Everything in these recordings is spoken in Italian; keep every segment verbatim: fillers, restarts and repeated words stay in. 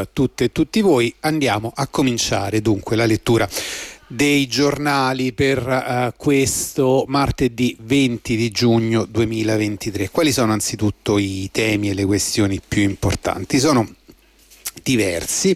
A tutte e tutti voi. Andiamo a cominciare dunque la lettura dei giornali per uh, questo martedì venti di giugno duemilaventitré. Quali sono anzitutto i temi e le questioni più importanti? Sono diversi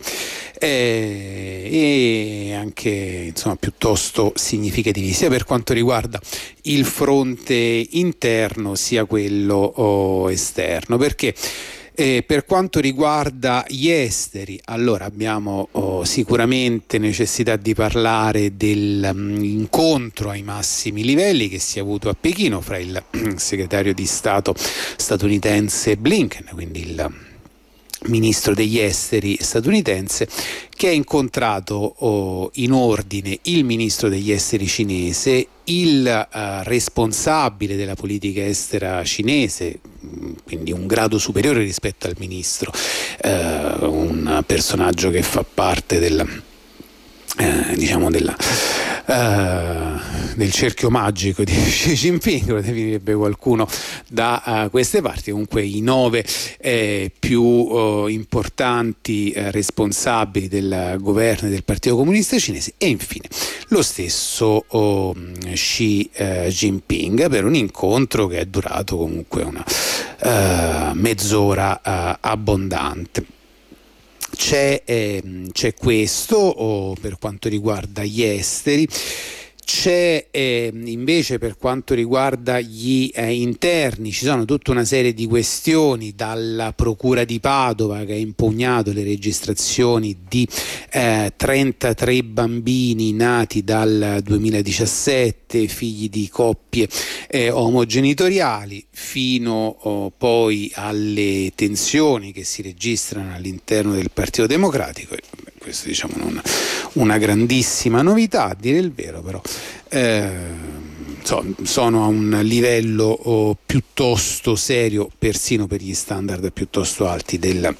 eh, e anche insomma piuttosto significativi, sia per quanto riguarda il fronte interno sia quello oh, esterno, perché Eh, per quanto riguarda gli esteri, allora abbiamo oh, sicuramente necessità di parlare dell'incontro um, ai massimi livelli che si è avuto a Pechino fra il segretario di Stato statunitense Blinken, quindi il ministro degli esteri statunitense, che ha incontrato oh, in ordine il ministro degli esteri cinese, il uh, responsabile della politica estera cinese, quindi un grado superiore rispetto al ministro, uh, un personaggio che fa parte del Eh, diciamo della, uh, del cerchio magico di Xi Jinping, lo definirebbe qualcuno da uh, queste parti. Comunque i nove eh, più uh, importanti uh, responsabili del governo e del Partito Comunista Cinese, e infine lo stesso uh, Xi uh, Jinping, per un incontro che è durato comunque una uh, mezz'ora uh, abbondante. C'è, eh, c'è questo oh, per quanto riguarda gli esteri. C'è eh, invece per quanto riguarda gli eh, interni, ci sono tutta una serie di questioni, dalla Procura di Padova che ha impugnato le registrazioni di eh, trentatré bambini nati dal duemiladiciassette, figli di coppie eh, omogenitoriali, fino oh, poi alle tensioni che si registrano all'interno del Partito Democratico. Questa diciamo non una grandissima novità, a dire il vero, però eh, so, sono a un livello oh, piuttosto serio, persino per gli standard piuttosto alti del,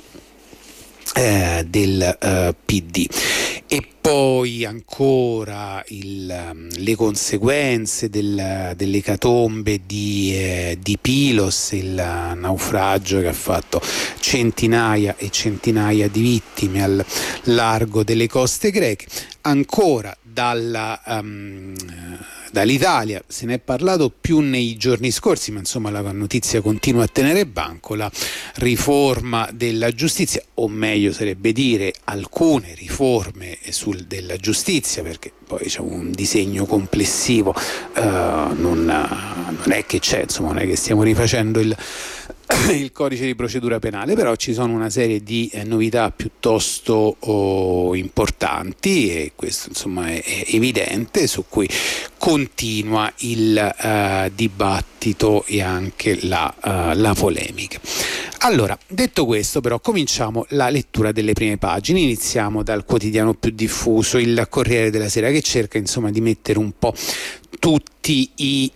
eh, del uh, P D. E poi ancora il, le conseguenze del, dell'ecatombe di, eh, di Pilos, il naufragio che ha fatto centinaia e centinaia di vittime al largo delle coste greche. Ancora dalla, um, dall'Italia se ne è parlato più nei giorni scorsi, ma insomma la notizia continua a tenere banco: la riforma della giustizia, o meglio sarebbe dire alcune riforme sul, della giustizia, perché poi diciamo un disegno complessivo uh, non, non è che c'è, insomma non è che stiamo rifacendo il il codice di procedura penale, però ci sono una serie di eh, novità piuttosto oh, importanti, e questo insomma è, è evidente, su cui continua il uh, dibattito e anche la, uh, la polemica. Allora, detto questo, però, cominciamo la lettura delle prime pagine. Iniziamo dal quotidiano più diffuso, il Corriere della Sera, che cerca insomma di mettere un po' tutti i,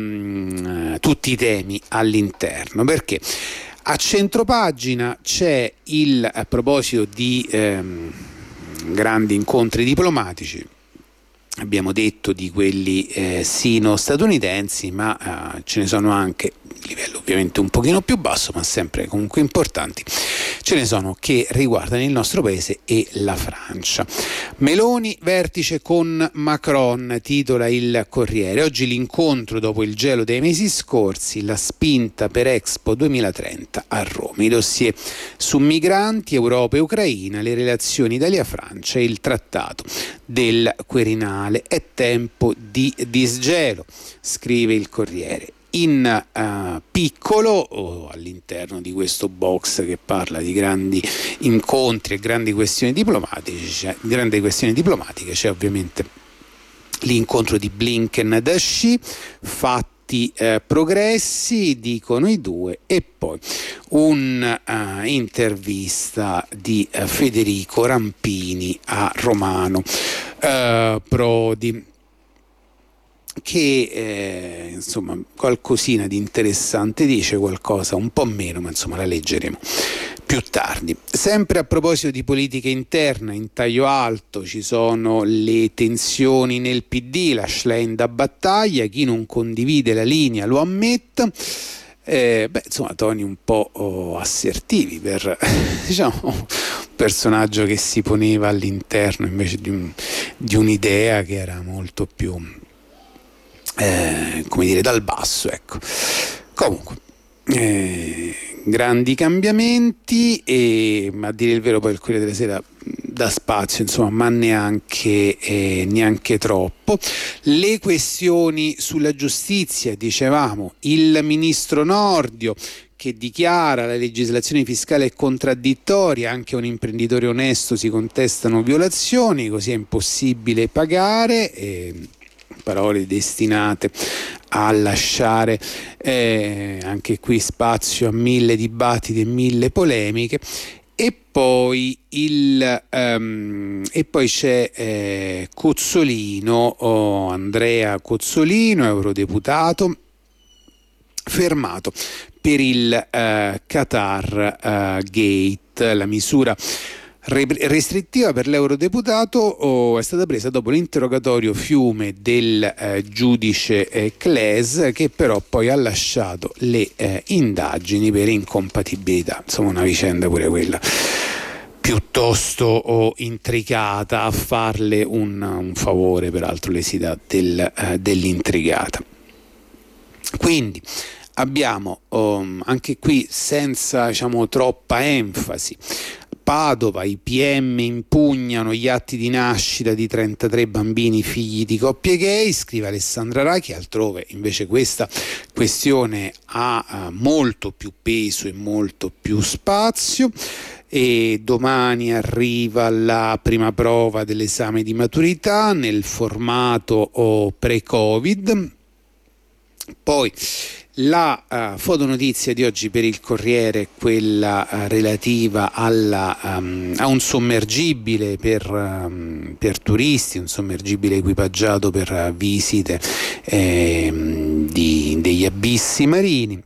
um, tutti i temi all'interno, perché a centropagina c'è il, a proposito di um, grandi incontri diplomatici, abbiamo detto di quelli eh, sino-statunitensi, ma uh, ce ne sono anche, livello ovviamente un pochino più basso, ma sempre comunque importanti, ce ne sono che riguardano il nostro paese e la Francia. Meloni vertice con Macron, titola il Corriere. Oggi l'incontro dopo il gelo dei mesi scorsi, la spinta per Expo duemilatrenta a Roma, i dossier su migranti, Europa e Ucraina, le relazioni Italia-Francia e il trattato del Quirinale. È tempo di disgelo, scrive il Corriere. In uh, piccolo, o all'interno di questo box che parla di grandi incontri e grandi questioni diplomatiche, c'è, grandi questioni diplomatiche, c'è ovviamente l'incontro di Blinken da Xi, fatti eh, progressi, dicono i due, e poi un'intervista uh, di uh, Federico Rampini a Romano uh, Prodi, che eh, insomma qualcosina di interessante dice, qualcosa un po' meno, ma insomma la leggeremo più tardi. Sempre a proposito di politica interna, in taglio alto ci sono le tensioni nel P D, la Schlein da battaglia, chi non condivide la linea lo ammetta. Eh, beh, insomma, toni un po' oh, assertivi per diciamo, un personaggio che si poneva all'interno invece di, un, di un'idea che era molto più, eh, come dire, dal basso, ecco. Comunque, eh, grandi cambiamenti e, a dire il vero, poi il Corriere della Sera dà spazio, insomma, ma neanche, eh, neanche troppo. Le questioni sulla giustizia, dicevamo, il ministro Nordio che dichiara la legislazione fiscale è contraddittoria, anche a un imprenditore onesto si contestano violazioni, così è impossibile pagare. E parole destinate a lasciare eh, anche qui spazio a mille dibattiti e mille polemiche. E poi, il, um, e poi c'è eh, Cozzolino, oh, Andrea Cozzolino, eurodeputato, fermato per il uh, Qatar uh, Gate. La misura restrittiva per l'eurodeputato oh, è stata presa dopo l'interrogatorio fiume del eh, giudice eh, Claes, che però poi ha lasciato le eh, indagini per incompatibilità. Insomma, una vicenda pure quella piuttosto oh, intricata. A farle un, un favore peraltro le si dà del, eh, dell'intrigata. Quindi abbiamo um, anche qui, senza diciamo troppa enfasi, Padova, i P M impugnano gli atti di nascita di trentatré bambini figli di coppie gay, scrive Alessandra Rachi. Altrove invece questa questione ha uh, molto più peso e molto più spazio. E domani arriva la prima prova dell'esame di maturità nel formato oh, pre-Covid. Poi la uh, fotonotizia di oggi per il Corriere è quella uh, relativa alla, um, a un sommergibile per, um, per turisti, un sommergibile equipaggiato per uh, visite eh, di, degli abissi marini.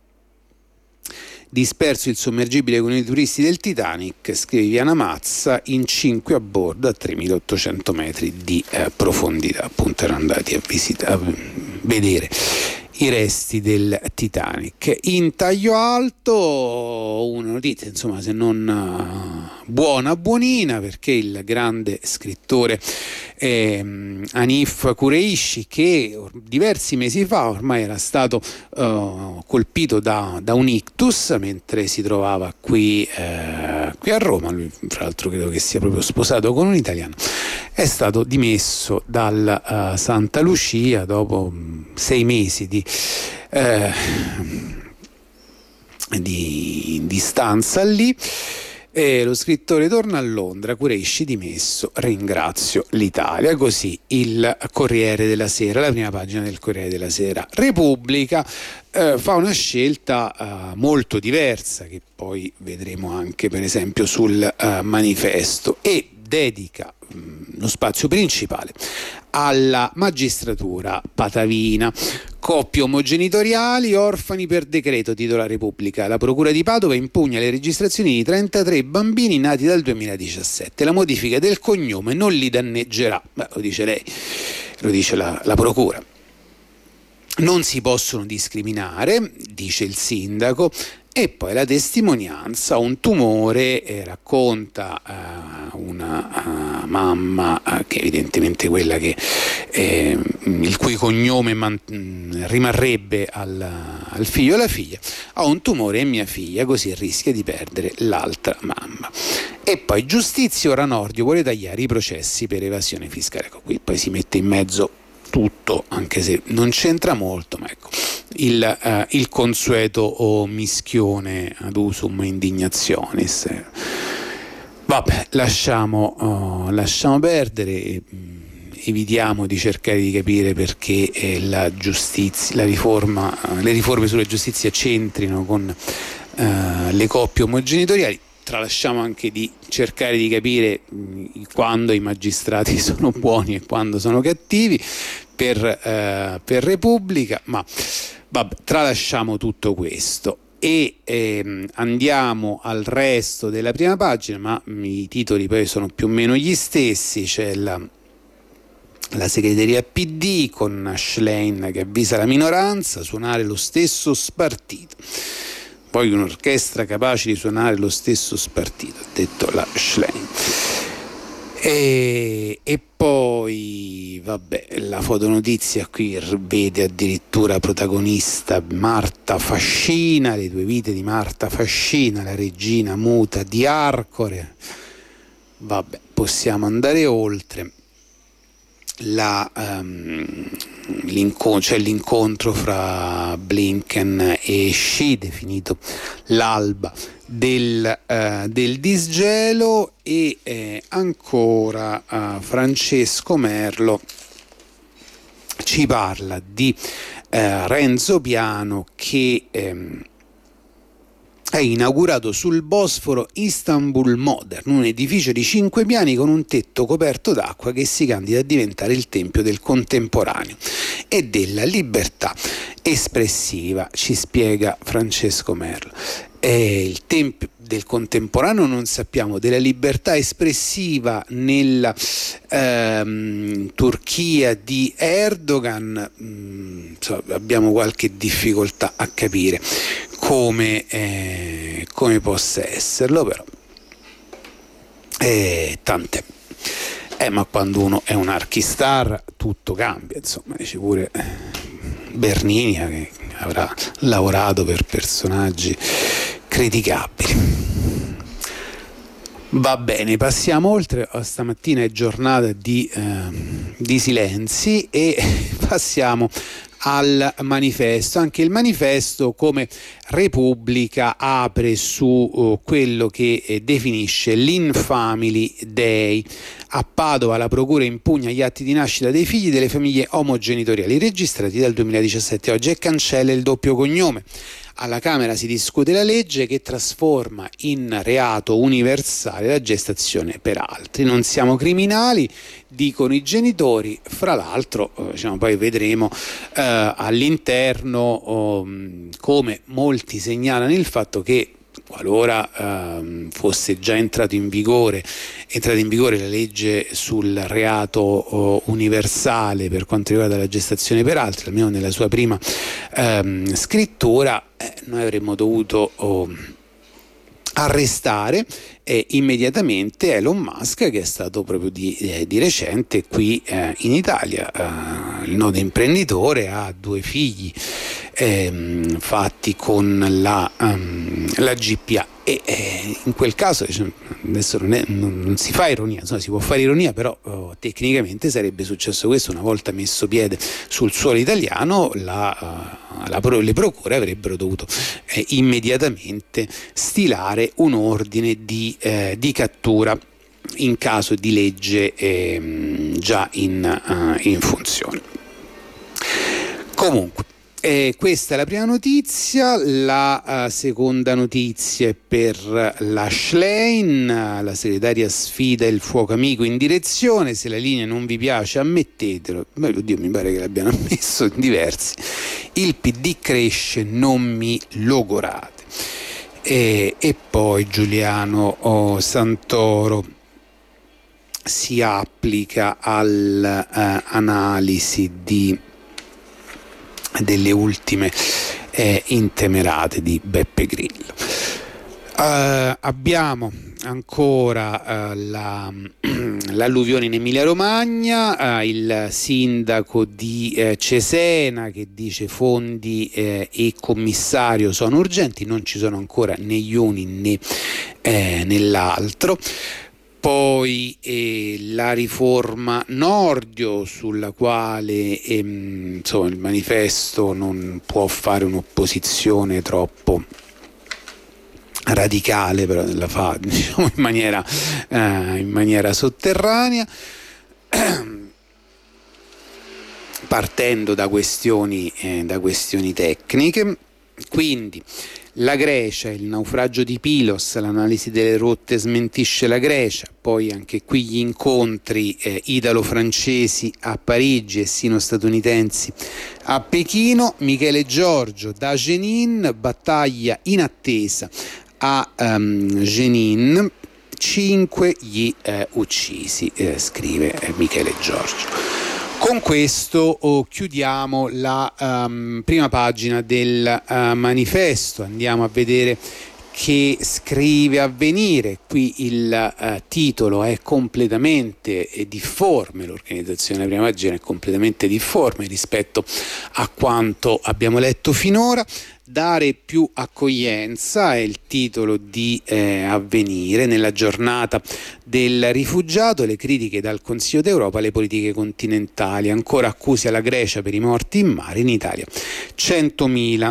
Disperso il sommergibile con i turisti del Titanic, scrive Viviana Mazza, in cinque a bordo a tremilaottocento metri di eh, profondità. Appunto erano andati a, visita- a vedere i resti del Titanic. In taglio alto una notizia, insomma, se non uh, buona buonina, perché il grande scrittore eh, Hanif Kureishi, che diversi mesi fa ormai era stato uh, colpito da, da un ictus mentre si trovava qui, eh, qui a Roma, lui fra l'altro credo che sia proprio sposato con un italiano, è stato dimesso dal uh, Santa Lucia dopo um, sei mesi di Eh, di, di stanza lì. E lo scrittore torna a Londra, Kureishi dimesso, ringrazio l'Italia. Così il Corriere della Sera, la prima pagina del Corriere della Sera. Repubblica eh, fa una scelta eh, molto diversa, che poi vedremo anche per esempio sul eh, manifesto, e dedica mh, lo spazio principale alla magistratura patavina. Coppie omogenitoriali, orfani per decreto, titola Repubblica. La Procura di Padova impugna le registrazioni di trentatré bambini nati dal duemiladiciassette. La modifica del cognome non li danneggerà. Beh, lo dice lei, lo dice la, la Procura. Non si possono discriminare, dice il sindaco. E poi la testimonianza, un tumore, eh, racconta eh, una uh, mamma uh, che evidentemente quella che eh, il cui cognome man- rimarrebbe al, al figlio o alla figlia, ha un tumore e mia figlia, così rischia di perdere l'altra mamma. E poi giustizia, ora Nordio vuole tagliare i processi per evasione fiscale. Ecco, qui poi si mette in mezzo tutto, anche se non c'entra molto, ma ecco, il, eh, il consueto oh, mischione ad usum indignationis. Vabbè, lasciamo, oh, lasciamo perdere, e, mh, evitiamo di cercare di capire perché eh, la giustizia, la riforma, le riforme sulla giustizia c'entrino con eh, le coppie omogenitoriali. Tralasciamo anche di cercare di capire mh, quando i magistrati sono buoni e quando sono cattivi per, eh, per Repubblica, ma vabbè, tralasciamo tutto questo e ehm, andiamo al resto della prima pagina, ma mh, i titoli poi sono più o meno gli stessi. C'è la La segreteria P D con Schlein che avvisa la minoranza: suonare lo stesso spartito. Poi un'orchestra capace di suonare lo stesso spartito, ha detto la Schlein. E, e poi vabbè, la fotonotizia qui vede addirittura protagonista Marta Fascina, le due vite di Marta Fascina, la regina muta di Arcore. Vabbè, possiamo andare oltre. La, um, l'incontro, cioè l'incontro fra Blinken e Xi, definito l'alba del, uh, del disgelo, e eh, ancora uh, Francesco Merlo ci parla di uh, Renzo Piano che um, è inaugurato sul Bosforo Istanbul Modern, un edificio di cinque piani con un tetto coperto d'acqua che si candida a diventare il tempio del contemporaneo e della libertà espressiva, ci spiega Francesco Merlo. Eh, il tempio del contemporaneo non sappiamo, della libertà espressiva nella ehm, Turchia di Erdogan mh, insomma, abbiamo qualche difficoltà a capire come, eh, come possa esserlo, però eh, tant'è. Eh, ma quando uno è un archistar tutto cambia, insomma, dice pure Bernini che avrà lavorato per personaggi criticabili. Va bene, passiamo oltre. Stamattina è giornata di, eh, di silenzi e passiamo al manifesto. Anche il manifesto, come Repubblica, apre su uh, quello che eh, definisce l'Infamily Day. A Padova la procura impugna gli atti di nascita dei figli delle famiglie omogenitoriali registrati dal duemiladiciassette oggi e cancella il doppio cognome. Alla Camera si discute la legge che trasforma in reato universale la gestazione per altri. Non siamo criminali, dicono i genitori. Fra l'altro, eh, diciamo, poi vedremo eh, all'interno oh, come molti segnalano il fatto che qualora ehm, fosse già entrato in vigore entrata in vigore la legge sul reato oh, universale per quanto riguarda la gestazione per altri, almeno nella sua prima ehm, scrittura, eh, noi avremmo dovuto oh, arrestare eh, immediatamente Elon Musk, che è stato proprio di, eh, di recente qui eh, in Italia. Eh, il noto imprenditore ha due figli ehm, fatti con la, um, la G P A e eh, in quel caso adesso non, è, non, non si fa ironia, insomma, si può fare ironia, però oh, tecnicamente sarebbe successo questo una volta messo piede sul suolo italiano. La, uh, la, le procure avrebbero dovuto eh, immediatamente stilare un ordine di, eh, di cattura in caso di legge eh, già in, uh, in funzione. Comunque, Eh, questa è la prima notizia. La uh, seconda notizia è per la Schlein. La segretaria sfida il fuoco amico in direzione: se la linea non vi piace ammettetelo. Beh, oddio, mi pare che l'abbiano ammesso in diversi. Il P D cresce, non mi logorate. E, e poi Giuliano oh, Santoro si applica all'analisi uh, di delle ultime eh, intemerate di Beppe Grillo. Uh, abbiamo ancora uh, la, l'alluvione in Emilia Romagna, uh, il sindaco di uh, Cesena che dice fondi uh, e commissario sono urgenti, non ci sono ancora né gli uni né eh, nell'altro. Poi eh, la riforma Nordio, sulla quale ehm, insomma, il manifesto non può fare un'opposizione troppo radicale, però la fa, diciamo, in maniera, eh, in maniera sotterranea, partendo da questioni, eh, da questioni tecniche. Quindi la Grecia, il naufragio di Pylos, l'analisi delle rotte smentisce la Grecia. Poi anche qui gli incontri eh, italo-francesi a Parigi e sino-statunitensi a Pechino. Michele Giorgio da Jenin, battaglia in attesa a um, Jenin, cinque gli eh, uccisi, eh, scrive eh, Michele Giorgio. Con questo oh, chiudiamo la um, prima pagina del uh, manifesto, andiamo a vedere che scrive Avvenire. Qui il uh, titolo è completamente eh, difforme, l'organizzazione della prima pagina è completamente difforme rispetto a quanto abbiamo letto finora. Dare più accoglienza è il titolo di eh, Avvenire. Nella giornata del rifugiato, le critiche dal Consiglio d'Europa alle politiche continentali, ancora accuse alla Grecia per i morti in mare, in Italia centomila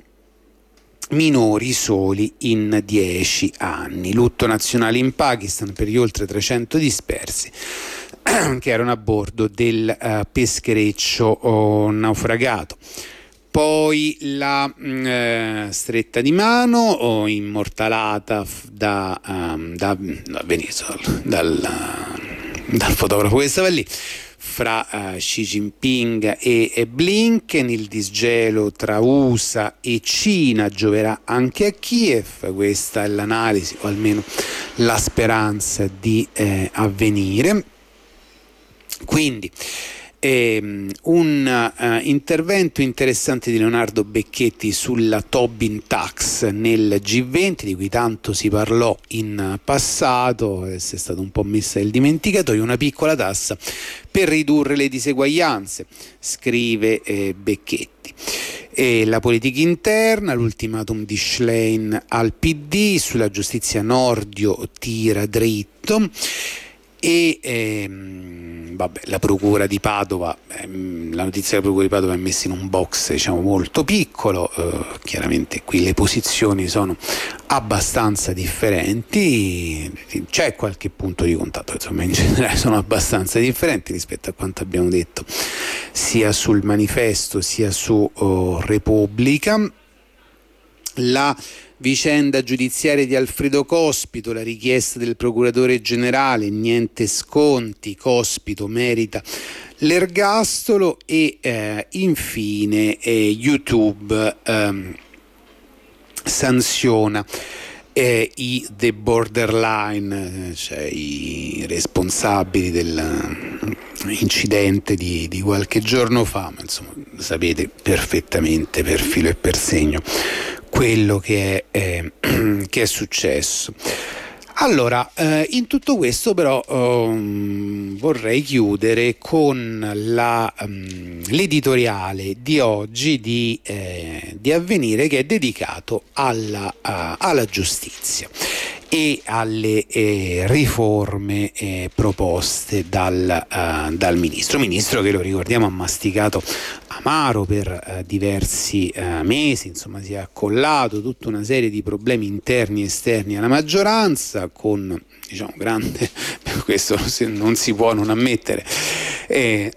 minori soli in dieci anni. Lutto nazionale in Pakistan per gli oltre trecento dispersi che erano a bordo del uh, peschereccio oh, naufragato. Poi la mh, eh, stretta di mano oh, immortalata da, um, da, da Venezuela, dal, uh, dal fotografo che stava lì, fra uh, Xi Jinping e, e Blinken. Il disgelo tra U S A e Cina gioverà anche a Kiev. Questa è l'analisi, o almeno la speranza di eh, Avvenire. Quindi ehm, un uh, intervento interessante di Leonardo Becchetti sulla Tobin Tax nel G venti, di cui tanto si parlò in passato, è stata un po' messa nel dimenticatoio. Una piccola tassa per ridurre le diseguaglianze, scrive eh, Becchetti. E la politica interna, l'ultimatum di Schlein al P D, sulla giustizia Nordio tira dritto. E ehm, vabbè, la procura di Padova, ehm, la notizia della procura di Padova è messa in un box, diciamo, molto piccolo. Eh, chiaramente qui le posizioni sono abbastanza differenti, c'è qualche punto di contatto, insomma in generale sono abbastanza differenti rispetto a quanto abbiamo detto sia sul manifesto sia su oh, Repubblica. La vicenda giudiziaria di Alfredo Cospito, la richiesta del procuratore generale, niente sconti, Cospito merita l'ergastolo. E eh, infine eh, YouTube ehm, sanziona eh, i The Borderline, cioè i responsabili dell'incidente di, di qualche giorno fa, ma insomma sapete perfettamente per filo e per segno quello che è, eh, che è successo. Allora, eh, in tutto questo però um, vorrei chiudere con la, um, l'editoriale di oggi di, eh, di Avvenire, che è dedicato alla, uh, alla giustizia e alle eh, riforme eh, proposte dal, uh, dal ministro, ministro che, lo ricordiamo, ha masticato amaro per uh, diversi uh, mesi, insomma si è accollato tutta una serie di problemi interni e esterni alla maggioranza, con, diciamo, grande, questo non si può non ammettere, eh,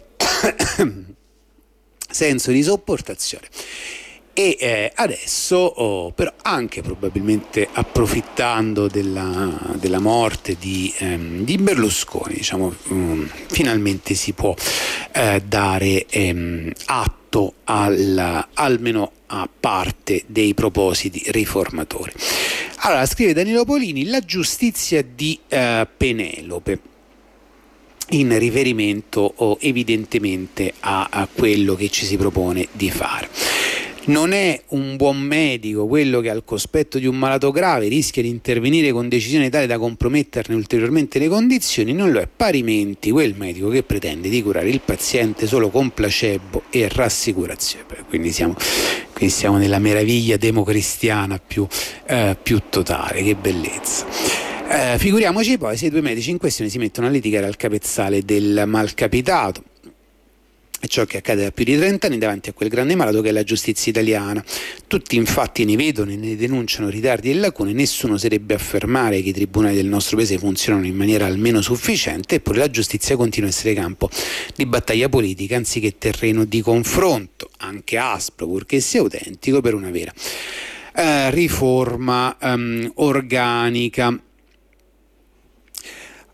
senso di sopportazione. E eh, adesso oh, però anche probabilmente approfittando della, della morte di, ehm, di Berlusconi, diciamo, um, finalmente si può eh, dare ehm, atto alla, almeno a parte dei propositi riformatori. Allora, scrive Danilo Polini, la giustizia di eh, Penelope, in riferimento oh, evidentemente a, a quello che ci si propone di fare. Non è un buon medico quello che al cospetto di un malato grave rischia di intervenire con decisione tale da comprometterne ulteriormente le condizioni, non lo è parimenti quel medico che pretende di curare il paziente solo con placebo e rassicurazione. Quindi siamo, quindi siamo nella meraviglia democristiana più, eh, più totale, che bellezza. Eh, figuriamoci poi se i due medici in questione si mettono a litigare al capezzale del malcapitato. È ciò che accade da più di trenta anni davanti a quel grande malato che è la giustizia italiana. Tutti infatti ne vedono e ne denunciano ritardi e lacune, nessuno oserebbe affermare che i tribunali del nostro paese funzionano in maniera almeno sufficiente, eppure la giustizia continua a essere campo di battaglia politica anziché terreno di confronto, anche aspro, purché sia autentico, per una vera eh, riforma um, organica.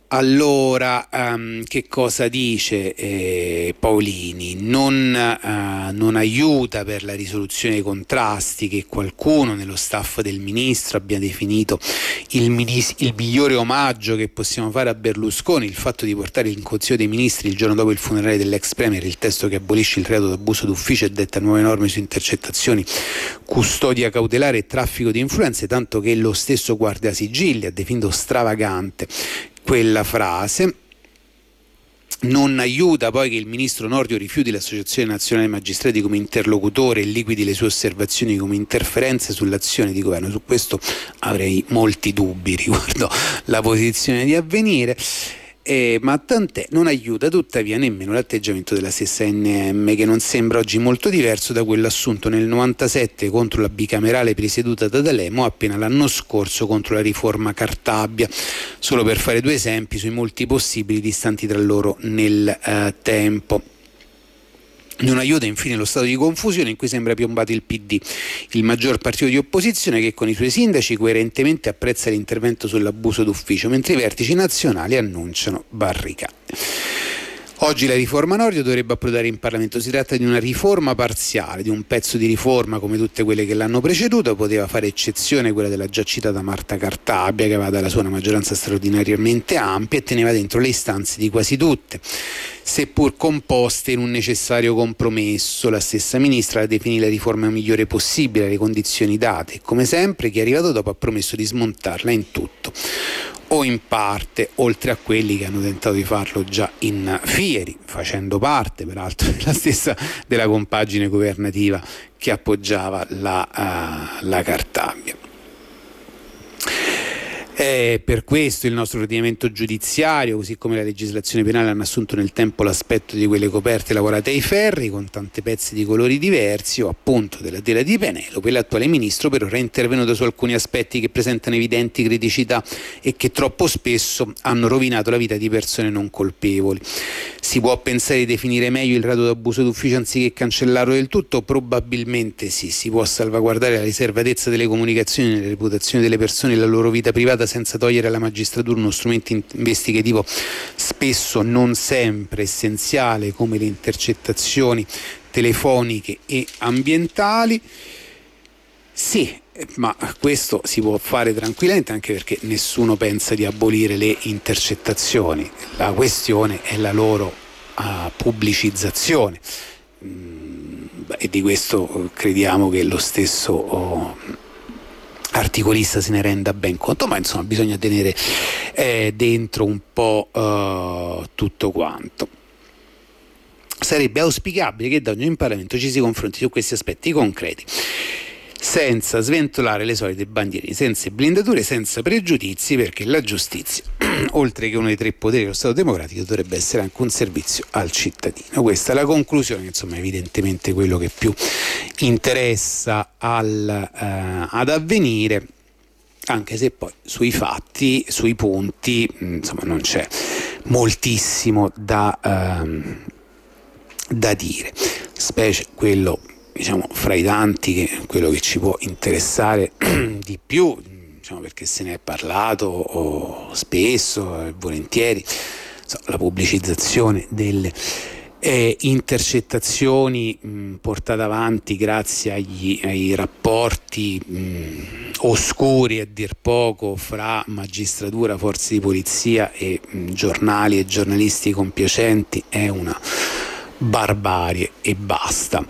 Allora, um, che cosa dice eh, Paolini? Non, uh, non aiuta per la risoluzione dei contrasti che qualcuno nello staff del ministro abbia definito il, minis- il migliore omaggio che possiamo fare a Berlusconi, il fatto di portare in Consiglio dei Ministri il giorno dopo il funerale dell'ex premier il testo che abolisce il reato d'abuso d'ufficio e detta nuove norme su intercettazioni, custodia cautelare e traffico di influenze, tanto che lo stesso Guardasigilli ha definito stravagante quella frase. Non aiuta poi che il ministro Nordio rifiuti l'Associazione Nazionale Magistrati come interlocutore e liquidi le sue osservazioni come interferenze sull'azione di governo. Su questo avrei molti dubbi riguardo la posizione di Avvenire. Eh, ma tant'è, non aiuta tuttavia nemmeno l'atteggiamento della stessa N M, che non sembra oggi molto diverso da quello assunto nel novantasette contro la bicamerale presieduta da D'Alema o appena l'anno scorso contro la riforma Cartabia, solo per fare due esempi sui molti possibili distanti tra loro nel eh, tempo. Non aiuta infine lo stato di confusione in cui sembra piombato il P D, il maggior partito di opposizione che con i suoi sindaci coerentemente apprezza l'intervento sull'abuso d'ufficio, mentre i vertici nazionali annunciano barricate. Oggi la riforma Nordio dovrebbe approdare in Parlamento. Si tratta di una riforma parziale, di un pezzo di riforma come tutte quelle che l'hanno preceduta. Poteva fare eccezione quella della già citata Marta Cartabia, che aveva dalla sua una maggioranza straordinariamente ampia e teneva dentro le istanze di quasi tutte, seppur composte in un necessario compromesso. La stessa ministra la definì la riforma migliore possibile alle condizioni date e, come sempre, chi è arrivato dopo ha promesso di smontarla in tutto o in parte, oltre a quelli che hanno tentato di farlo già in fieri, facendo parte peraltro della stessa della compagine governativa che appoggiava la, uh, la Cartabia. È per questo il nostro ordinamento giudiziario, così come la legislazione penale, hanno assunto nel tempo l'aspetto di quelle coperte lavorate ai ferri con tante pezzi di colori diversi, o appunto della tela di Penelope. L'attuale ministro per ora è intervenuto su alcuni aspetti che presentano evidenti criticità e che troppo spesso hanno rovinato la vita di persone non colpevoli. Si può pensare di definire meglio il reato d'abuso d'ufficio anziché cancellarlo del tutto? Probabilmente sì. Si può salvaguardare la riservatezza delle comunicazioni, la reputazione delle persone e la loro vita privata senza togliere alla magistratura uno strumento investigativo spesso non sempre essenziale come le intercettazioni telefoniche e ambientali. Sì, ma questo si può fare tranquillamente, anche perché nessuno pensa di abolire le intercettazioni. La questione è la loro uh, pubblicizzazione mm, e di questo crediamo che lo stesso oh, articolista se ne renda ben conto, ma insomma bisogna tenere eh, dentro un po' uh, tutto quanto. Sarebbe auspicabile che da oggi in Parlamento ci si confronti su questi aspetti concreti, senza sventolare le solite bandierine, senza blindature, senza pregiudizi, perché la giustizia, oltre che uno dei tre poteri dello Stato democratico, dovrebbe essere anche un servizio al cittadino. Questa è la conclusione, insomma, evidentemente quello che più interessa al, eh, ad Avvenire, anche se poi sui fatti, sui punti, insomma, non c'è moltissimo da, ehm, da dire, specie quello, diciamo, fra i tanti, che quello che ci può interessare di più, diciamo, perché se ne è parlato oh, spesso e volentieri, so, la pubblicizzazione delle eh, intercettazioni mh, portate avanti grazie agli, ai rapporti mh, oscuri, a dir poco, fra magistratura, forze di polizia e mh, giornali e giornalisti compiacenti, è una barbarie e basta.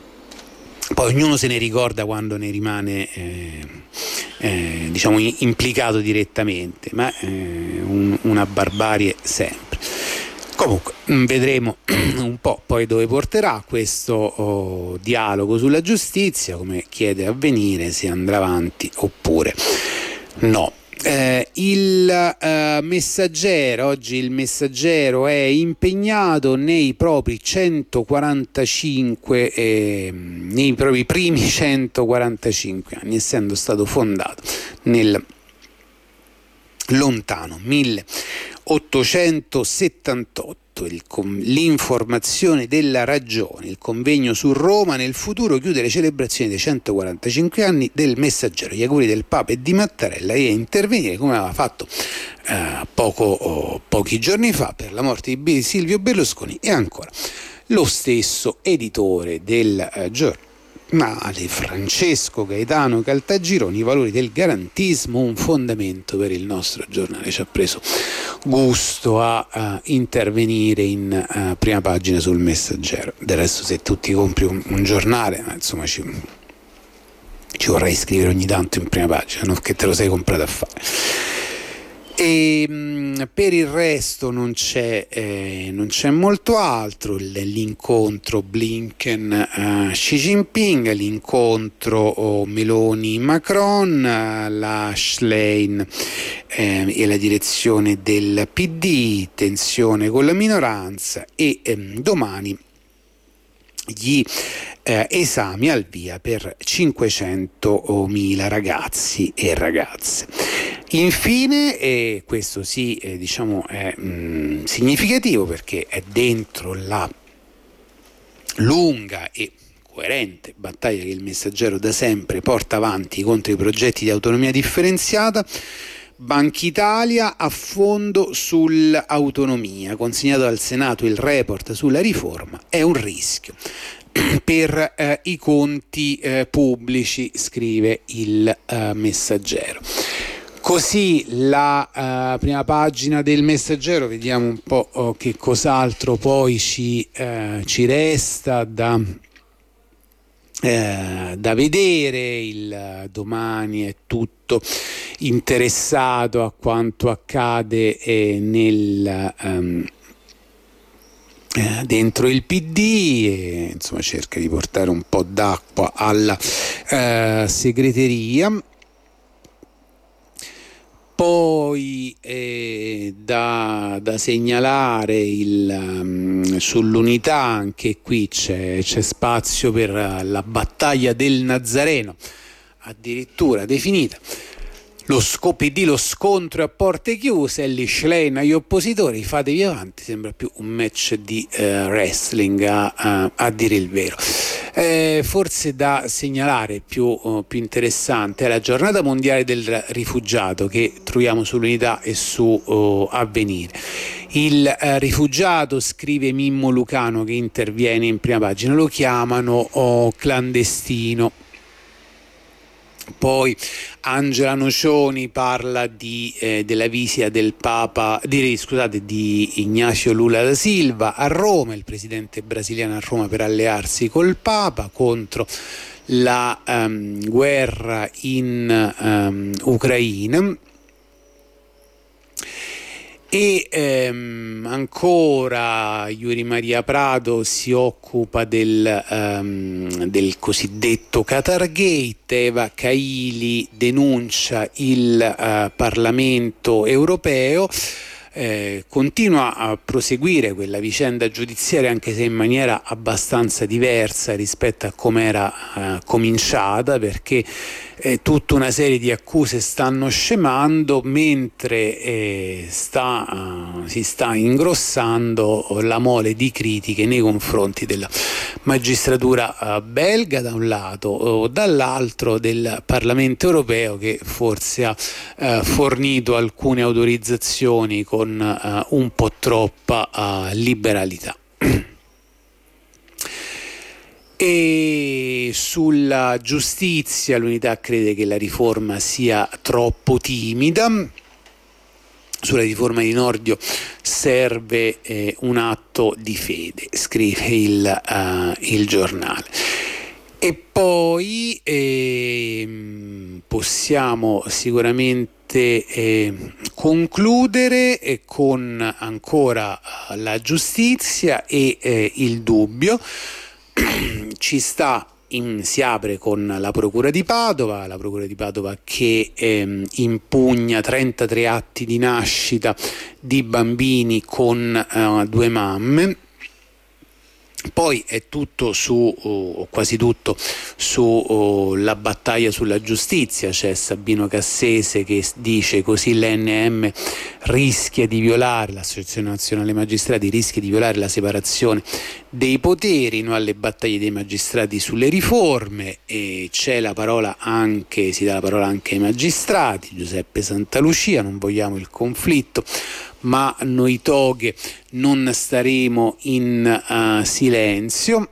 Poi ognuno se ne ricorda quando ne rimane eh, eh, diciamo implicato direttamente, ma eh, un, una barbarie sempre. Comunque vedremo un po' poi dove porterà questo oh, dialogo sulla giustizia, come chiede Avvenire, se andrà avanti oppure no. Eh, il eh, Messaggero, oggi il Messaggero è impegnato nei propri centoquarantacinque eh, nei propri primi centoquarantacinque anni, essendo stato fondato nel lontano milleottocentosessanta. ottocentosettantotto, il com- l'informazione della ragione, il convegno su Roma nel futuro chiude le celebrazioni dei centoquarantacinque anni del Messaggero, gli auguri del Papa e di Mattarella, e a intervenire, come aveva fatto eh, poco, oh, pochi giorni fa, per la morte di Silvio Berlusconi, e ancora lo stesso editore del eh, giornale Francesco Gaetano Caltagironi, i valori del garantismo, un fondamento per il nostro giornale. Ci ha preso gusto a uh, intervenire in uh, prima pagina sul Messaggero. Del resto, se tu ti compri un, un giornale, insomma ci, ci vorrai scrivere ogni tanto in prima pagina, non che te lo sei comprato a fare. E mh, per il resto non c'è, eh, non c'è molto altro. L'incontro Blinken-Xi uh, Jinping, l'incontro oh, Meloni-Macron, uh, la Schlein eh, e la direzione del P D, tensione con la minoranza, e ehm, domani gli eh, esami al via per cinquecentomila ragazzi e ragazze. Infine, e questo sì, eh, diciamo è mh, significativo perché è dentro la lunga e coerente battaglia che il Messaggero da sempre porta avanti contro i progetti di autonomia differenziata, Banca Italia a fondo sull'autonomia, consegnato al Senato il report sulla riforma, è un rischio per eh, i conti eh, pubblici, scrive il eh, Messaggero. Così la uh, prima pagina del Messaggero. Vediamo un po' oh, che cos'altro poi ci, uh, ci resta da, uh, da vedere. Il uh, Domani è tutto interessato a quanto accade eh, nel, um, eh, dentro il P D, e insomma cerca di portare un po' d'acqua alla uh, segreteria. Poi eh, da, da segnalare il, um, sull'Unità, anche qui c'è, c'è spazio per la battaglia del Nazareno, addirittura definita. Lo P D, lo scontro a porte chiuse, Elly Schlein agli oppositori, fatevi avanti, sembra più un match di uh, wrestling a, a, a dire il vero. Eh, forse da segnalare più, uh, più interessante è la giornata mondiale del rifugiato, che troviamo sull'Unità e su uh, Avvenire. Il uh, rifugiato, scrive Mimmo Lucano che interviene in prima pagina, lo chiamano oh, clandestino. Poi Angela Nocioni parla di, eh, della visita del Papa, di, scusate, di Ignacio Lula da Silva a Roma, il presidente brasiliano a Roma per allearsi col Papa contro la um, guerra in um, Ucraina. E ehm, ancora Yuri Maria Prado si occupa del, um, del cosiddetto Qatargate. Eva Kaili denuncia il uh, Parlamento europeo. Eh, continua a proseguire quella vicenda giudiziaria, anche se in maniera abbastanza diversa rispetto a come era eh, cominciata, perché eh, tutta una serie di accuse stanno scemando, mentre eh, sta, uh, si sta ingrossando la mole di critiche nei confronti della magistratura uh, belga da un lato, o dall'altro del Parlamento europeo, che forse ha uh, fornito alcune autorizzazioni con Uh, un po' troppa uh, liberalità. E sulla giustizia, l'Unità crede che la riforma sia troppo timida. Sulla riforma di Nordio serve eh, un atto di fede, scrive il, uh, il giornale. E poi eh, possiamo sicuramente Eh, concludere eh, con ancora eh, la giustizia e eh, il dubbio. Ci sta in, si apre con la Procura di Padova, la Procura di Padova che eh, impugna trentatré atti di nascita di bambini con eh, due mamme. Poi è tutto su, o quasi tutto, sulla battaglia sulla giustizia. C'è Sabino Cassese che dice: così l'A N M rischia di violare, l'Associazione Nazionale Magistrati rischia di violare la separazione dei poteri, no alle battaglie dei magistrati sulle riforme. E c'è la parola anche, si dà la parola anche ai magistrati. Giuseppe Santalucia: non vogliamo il conflitto, ma noi toghe non staremo in uh, silenzio.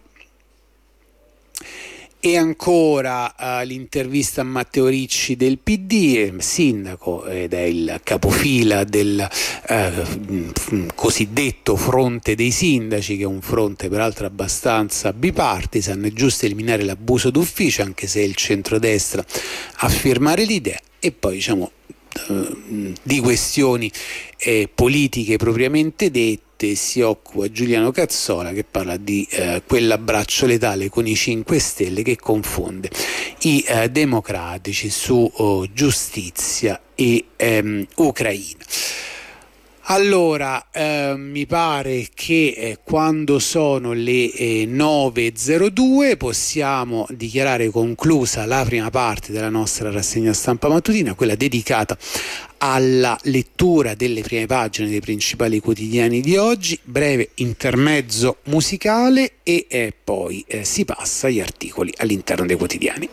E ancora uh, l'intervista a Matteo Ricci del P D, sindaco ed è il capofila del uh, cosiddetto fronte dei sindaci, che è un fronte peraltro abbastanza bipartisan. È giusto eliminare l'abuso d'ufficio, anche se è il centrodestra a firmare l'idea. E poi diciamo di questioni eh, politiche propriamente dette si occupa Giuliano Cazzola, che parla di eh, quell'abbraccio letale con i cinque Stelle che confonde i eh, democratici su oh, giustizia e ehm, Ucraina. Allora, eh, mi pare che eh, quando sono le eh, nove e zero due possiamo dichiarare conclusa la prima parte della nostra rassegna stampa mattutina, quella dedicata alla lettura delle prime pagine dei principali quotidiani di oggi. Breve intermezzo musicale e eh, poi eh, si passa agli articoli all'interno dei quotidiani.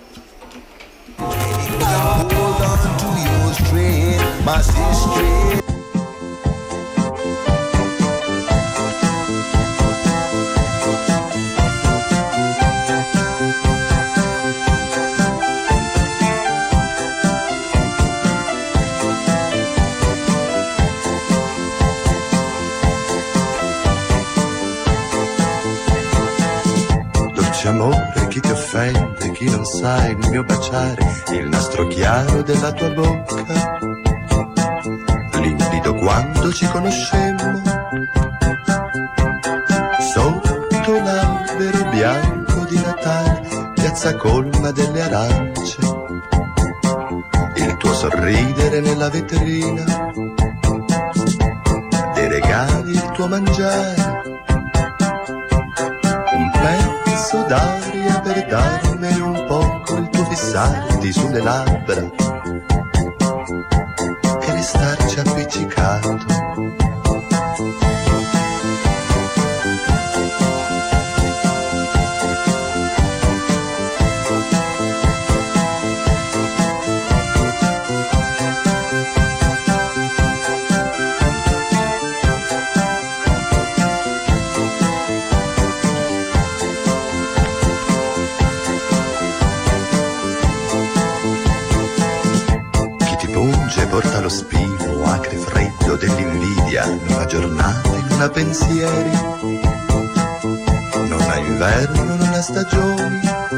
Amore, chi ti offende, chi non sa il mio baciare, il nastro chiaro della tua bocca, limpido quando ci conoscemmo, sotto l'albero bianco di Natale, piazza colma delle arance, il tuo sorridere nella vetrina, dei regali, il tuo mangiare, un pezzo d'aria per darmene un poco, il tuo fissarti sulle labbra e restarci appiccicato. Porta lo spino acre freddo dell'invidia, in una giornata, in una pensieri, non ha inverno, non ha stagioni,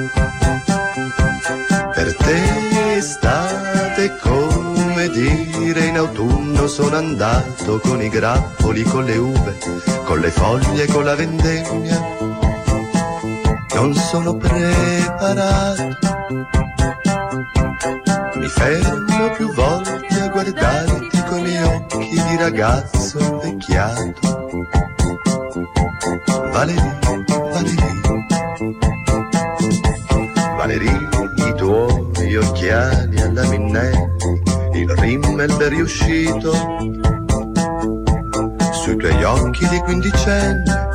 per te estate, come dire in autunno sono andato con i grappoli, con le uve, con le foglie, con la vendemmia, non sono preparato, mi fermo più volte a guardarti con gli occhi di ragazzo invecchiato. Valerie, Valerie, Valerie, i tuoi occhiali alla Minnelli, il rimmel ben riuscito, sui tuoi occhi di quindicenne,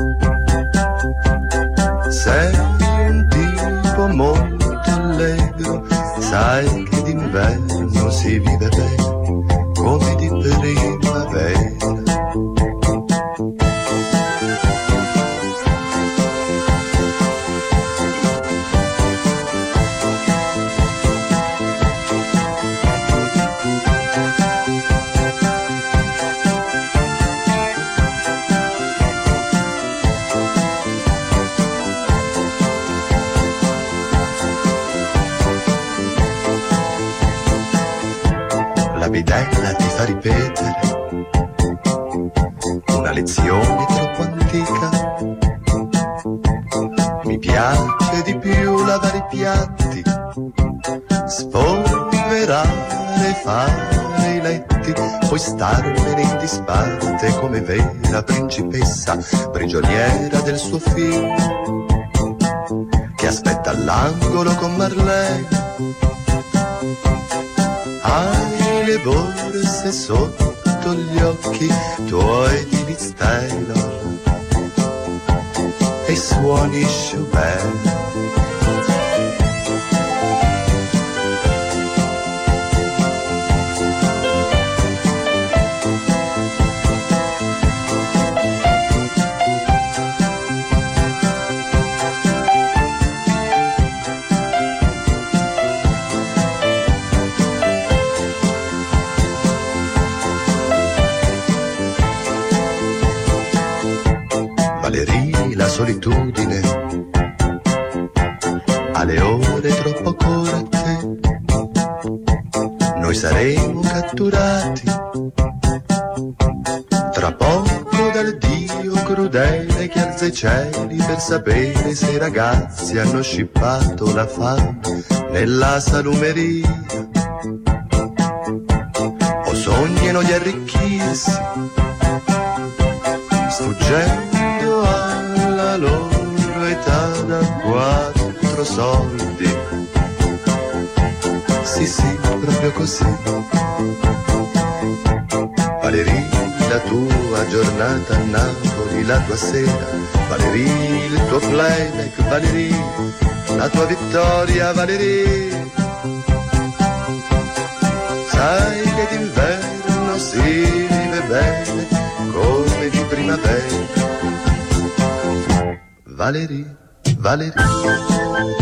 sei un tipo molto allegro, sai che d'inverno si vive bene come di primavera. La bidella ti fa ripetere una lezione troppo antica. Mi piace di più lavare i piatti, spolverare, fare i letti soldi, puoi starmene in disparte come vera principessa, prigioniera del suo figlio, che aspetta all'angolo con Marlene. Hai le borse sotto gli occhi tuoi di Liz Taylor e suoni Schubert. La solitudine alle ore troppo corte, noi saremo catturati tra poco dal Dio crudele che alza i cieli per sapere se i ragazzi hanno scippato la fame nella salumeria o sognano di arricchirsi sfuggendo alla loro età da quattro soldi. Sì, sì, proprio così. Valerie, la tua giornata a Napoli, la tua sera. Valerie, il tuo playback, Valerie, la tua vittoria, Valerie. Sai che d'inverno si vive bene come di primavera. Valerie, Valerie.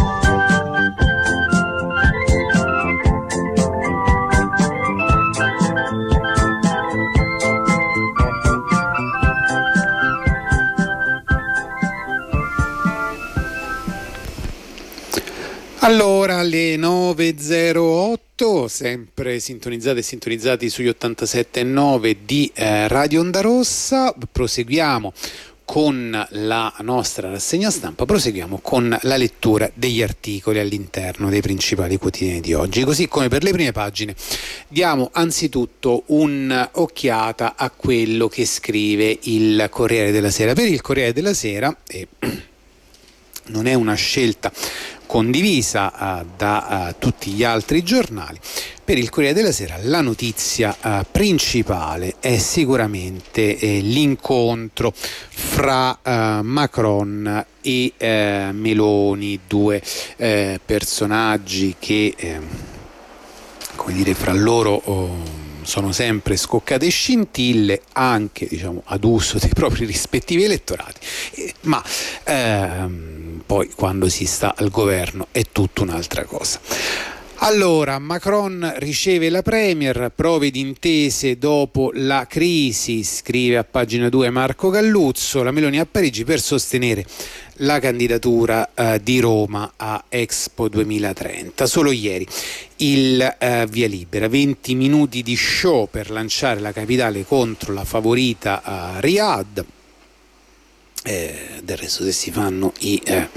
Allora, alle nove e zero otto, sempre sintonizzate e sintonizzati sugli ottantasette virgola nove di eh, Radio Onda Rossa, proseguiamo con la nostra rassegna stampa, proseguiamo con la lettura degli articoli all'interno dei principali quotidiani di oggi. Così come per le prime pagine diamo anzitutto un'occhiata a quello che scrive il Corriere della Sera. Per il Corriere della Sera, e non è una scelta condivisa uh, da uh, tutti gli altri giornali, per il Corriere della Sera la notizia uh, principale è sicuramente eh, l'incontro fra uh, Macron e uh, Meloni, due uh, personaggi che eh, come dire, fra loro oh, sono sempre scoccate scintille, anche diciamo ad uso dei propri rispettivi elettorati, eh, ma ehm, poi quando si sta al governo è tutta un'altra cosa. Allora, Macron riceve la Premier, prove di intese dopo la crisi, scrive a pagina due Marco Galluzzo. La Meloni a Parigi per sostenere la candidatura uh, di Roma a Expo duemilatrenta. Solo ieri il uh, via libera, venti minuti di show per lanciare la capitale contro la favorita uh, Riyadh. Eh, del resto se si fanno i, eh,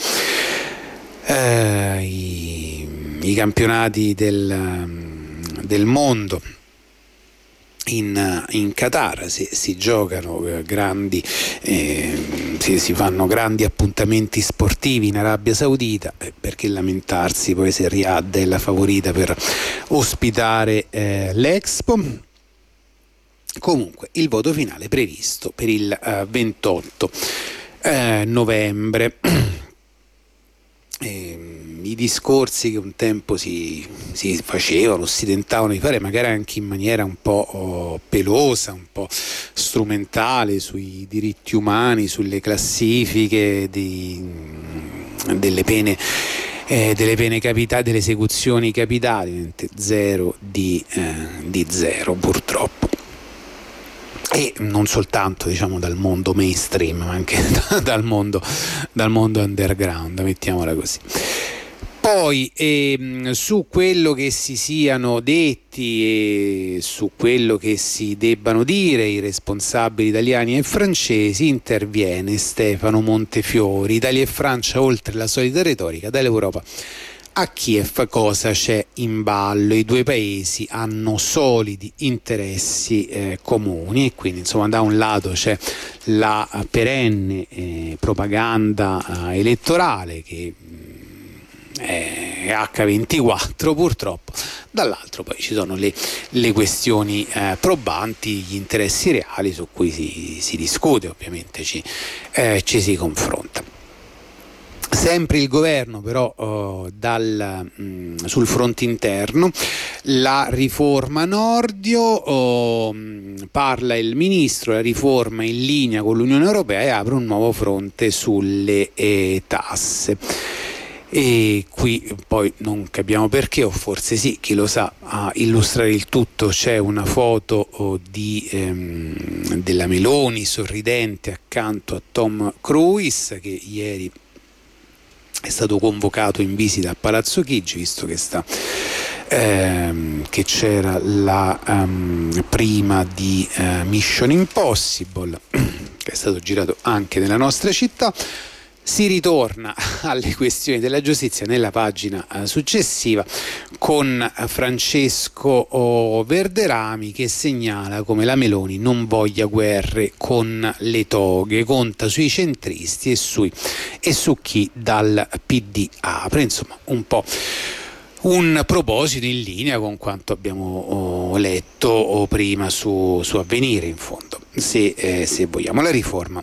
eh, i, i campionati del, del mondo in, in Qatar, si, si giocano grandi eh, si, si fanno grandi appuntamenti sportivi in Arabia Saudita, eh, perché lamentarsi poi se Riyadh è la favorita per ospitare eh, l'Expo. Comunque il voto finale previsto per il uh, ventotto eh, novembre. E, i discorsi che un tempo si, si facevano, si tentavano di fare, magari anche in maniera un po' oh, pelosa, un po' strumentale, sui diritti umani, sulle classifiche di, delle pene Eh, delle pene capitali, delle esecuzioni capitali, zero di, eh, di zero purtroppo. E non soltanto diciamo dal mondo mainstream, ma anche dal mondo, dal mondo underground, mettiamola così. Poi ehm, su quello che si siano detti e su quello che si debbano dire i responsabili italiani e francesi interviene Stefano Montefiori. Italia e Francia, oltre la solita retorica, dall'Europa A Kiev cosa c'è in ballo? I due paesi hanno solidi interessi eh, comuni e quindi insomma da un lato c'è la perenne eh, propaganda eh, elettorale che mh, è acca ventiquattro purtroppo, dall'altro poi ci sono le, le questioni eh, probanti, gli interessi reali su cui si, si discute, ovviamente ci, eh, ci si confronta. Sempre il governo però oh, dal, mh, sul fronte interno, la riforma Nordio, oh, mh, parla il ministro, la riforma in linea con l'Unione Europea e apre un nuovo fronte sulle eh, tasse. E qui poi non capiamo perché, o forse sì, chi lo sa. A illustrare il tutto c'è una foto oh, di, ehm, della Meloni sorridente accanto a Tom Cruise, che ieri è stato convocato in visita a Palazzo Chigi, visto che sta ehm, che c'era la um, prima di uh, Mission Impossible, che è stato girato anche nella nostra città. Si ritorna alle questioni della giustizia nella pagina uh, successiva con uh, Francesco oh, Verderami, che segnala come la Meloni non voglia guerre con le toghe, conta sui centristi e, sui, e su chi dal P D apre. Insomma, un po' un proposito in linea con quanto abbiamo oh, letto oh, prima su, su Avvenire, in fondo, se, eh, se vogliamo. La riforma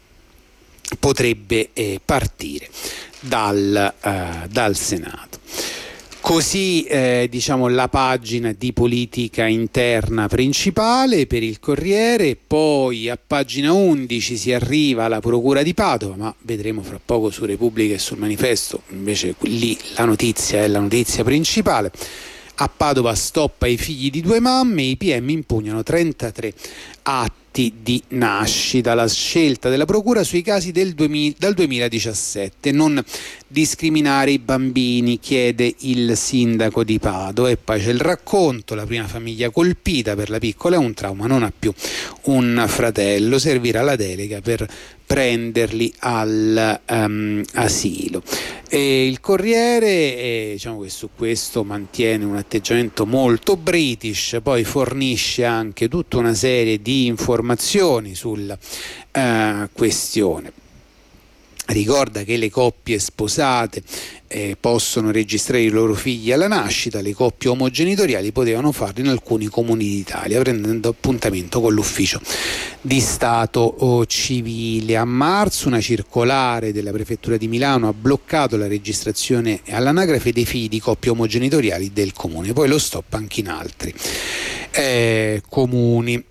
potrebbe eh, partire dal, eh, dal Senato. Così eh, diciamo la pagina di politica interna principale per il Corriere. Poi a pagina undici si arriva alla Procura di Padova, ma vedremo fra poco su Repubblica e sul Manifesto, invece lì la notizia è la notizia principale. A Padova stop ai figli di due mamme, i P M impugnano trentatré atti di nascita. La scelta della Procura sui casi del duemila, dal duemiladiciassette, non discriminare i bambini, chiede il sindaco di Padova. E poi c'è il racconto, la prima famiglia colpita, per la piccola è un trauma, non ha più un fratello, servirà la delega per prenderli al um, asilo. E il Corriere eh, diciamo che su questo mantiene un atteggiamento molto british, poi fornisce anche tutta una serie di informazioni sulla uh, questione. Ricorda che le coppie sposate eh, possono registrare i loro figli alla nascita, le coppie omogenitoriali potevano farlo in alcuni comuni d'Italia, prendendo appuntamento con l'ufficio di Stato oh, civile. A marzo una circolare della Prefettura di Milano ha bloccato la registrazione all'anagrafe dei figli di coppie omogenitoriali del comune, poi lo stop anche in altri eh, comuni.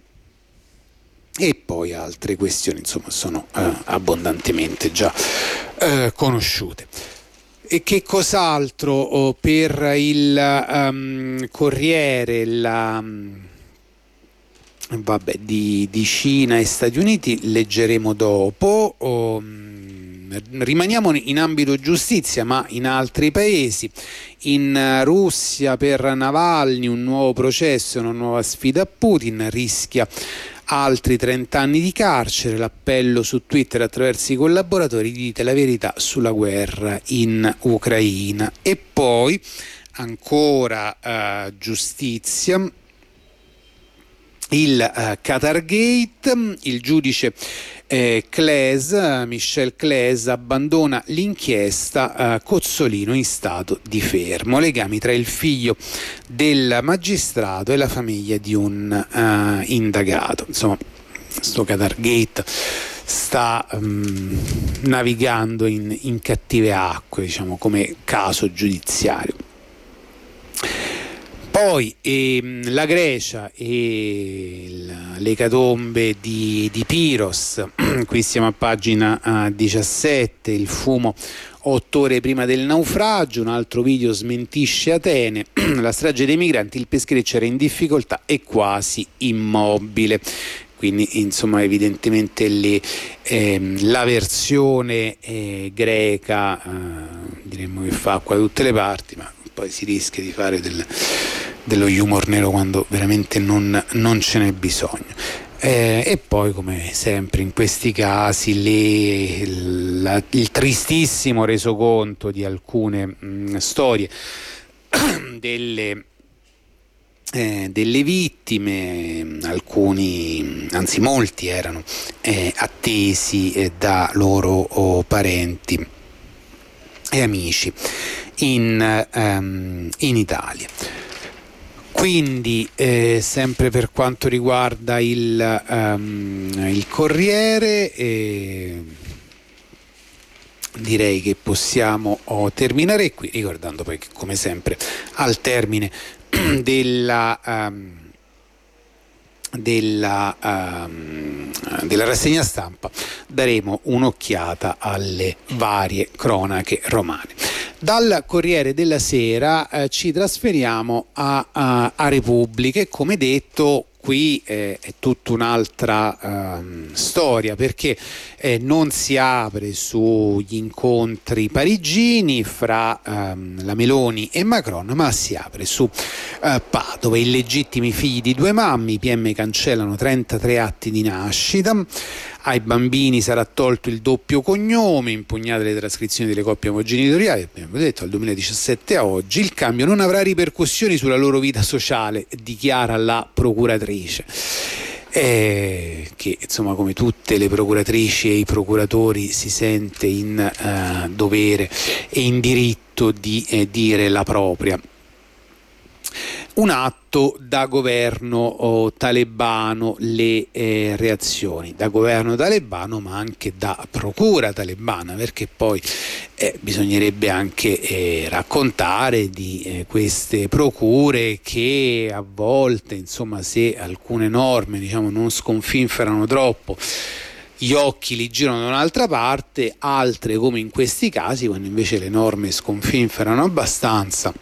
E poi altre questioni, insomma, sono eh, abbondantemente già eh, conosciute. E che cos'altro oh, per il um, Corriere, la, um, vabbè, di, di Cina e Stati Uniti leggeremo dopo. Oh, rimaniamo in ambito giustizia, ma in altri paesi. In Russia per Navalny un nuovo processo, una nuova sfida a Putin, rischia altri trenta anni di carcere. L'appello su Twitter attraverso i collaboratori: dite la verità sulla guerra in Ucraina. E poi ancora uh, giustizia, il uh, Qatar Gate, il giudice eh, Claes, Michel Claes, abbandona l'inchiesta, uh, Cozzolino in stato di fermo, legami tra il figlio del magistrato e la famiglia di un uh, indagato. Insomma, sto Qatar Gate sta um, navigando in, in cattive acque, diciamo, come caso giudiziario. Poi ehm, la Grecia e l'ecatombe di, di Piros, qui siamo a pagina uh, diciassette, il fumo otto ore prima del naufragio, un altro video smentisce Atene, la strage dei migranti, il peschereccio era in difficoltà e quasi immobile. Quindi insomma evidentemente le, ehm, la versione eh, greca eh, diremmo che fa acqua da tutte le parti, ma poi si rischia di fare del, dello humor nero quando veramente non, non ce n'è bisogno. Eh, e poi, come sempre in questi casi, le, la, il tristissimo resoconto di alcune mh, storie delle, eh, delle vittime. Alcuni, anzi molti, erano eh, attesi eh, da loro oh, parenti e amici in, um, in Italia. Quindi eh, sempre per quanto riguarda il, um, il Corriere, eh, direi che possiamo oh, terminare qui, ricordando poi che, come sempre, al termine della, um, della, um, della rassegna stampa daremo un'occhiata alle varie cronache romane. Dal Corriere della Sera eh, ci trasferiamo a, a, a Repubblica e, come detto, qui eh, è tutta un'altra ehm, storia, perché eh, non si apre sugli incontri parigini fra ehm, la Meloni e Macron, ma si apre su eh, Padova. Illegittimi figli di due mamme, i P M cancellano trentatré atti di nascita. Ai bambini sarà tolto il doppio cognome, impugnate le trascrizioni delle coppie omogenitoriali, abbiamo detto, dal duemiladiciassette a oggi. Il cambio non avrà ripercussioni sulla loro vita sociale, dichiara la procuratrice, eh, che insomma, come tutte le procuratrici e i procuratori, si sente in eh, dovere e in diritto di eh, dire la propria. Un atto da governo oh, talebano, le eh, reazioni da governo talebano, ma anche da procura talebana, perché poi eh, bisognerebbe anche eh, raccontare di eh, queste procure che a volte, insomma, se alcune norme, diciamo, non sconfinferano troppo, gli occhi li girano da un'altra parte, altre, come in questi casi, quando invece le norme sconfinferano abbastanza,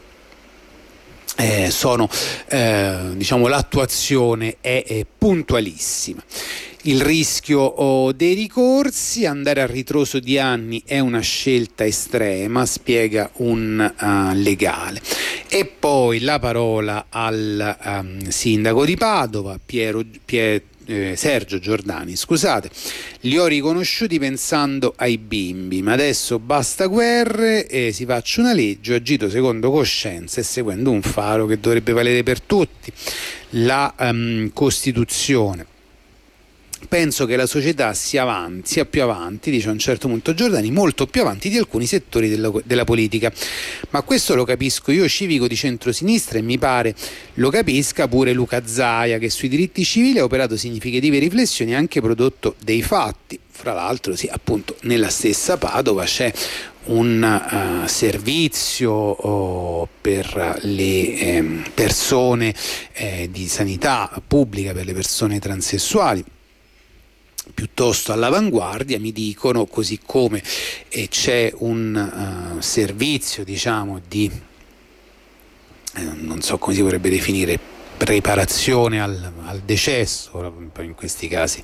Eh, sono eh, diciamo l'attuazione è, è puntualissima. Il rischio oh, dei ricorsi, andare a ritroso di anni è una scelta estrema, spiega un uh, legale. E poi la parola al um, sindaco di Padova, Piero, Pier, eh, Sergio Giordani, scusate. Li ho riconosciuti pensando ai bimbi, ma adesso basta guerre e si faccia una legge. Ho agito secondo coscienza e seguendo un faro che dovrebbe valere per tutti, la um, Costituzione. Penso che la società sia avanti, sia più avanti, dice a un certo punto Giordani, molto più avanti di alcuni settori della, della politica. Ma questo lo capisco io, civico di centrosinistra, e mi pare lo capisca pure Luca Zaia, che sui diritti civili ha operato significative riflessioni e anche prodotto dei fatti. Fra l'altro, sì, appunto, nella stessa Padova c'è un uh, servizio oh, per le eh, persone eh, di sanità pubblica per le persone transessuali piuttosto all'avanguardia, mi dicono, così come eh, c'è un uh, servizio, diciamo, di eh, non so come si vorrebbe definire, preparazione al, al decesso. Ora, in questi casi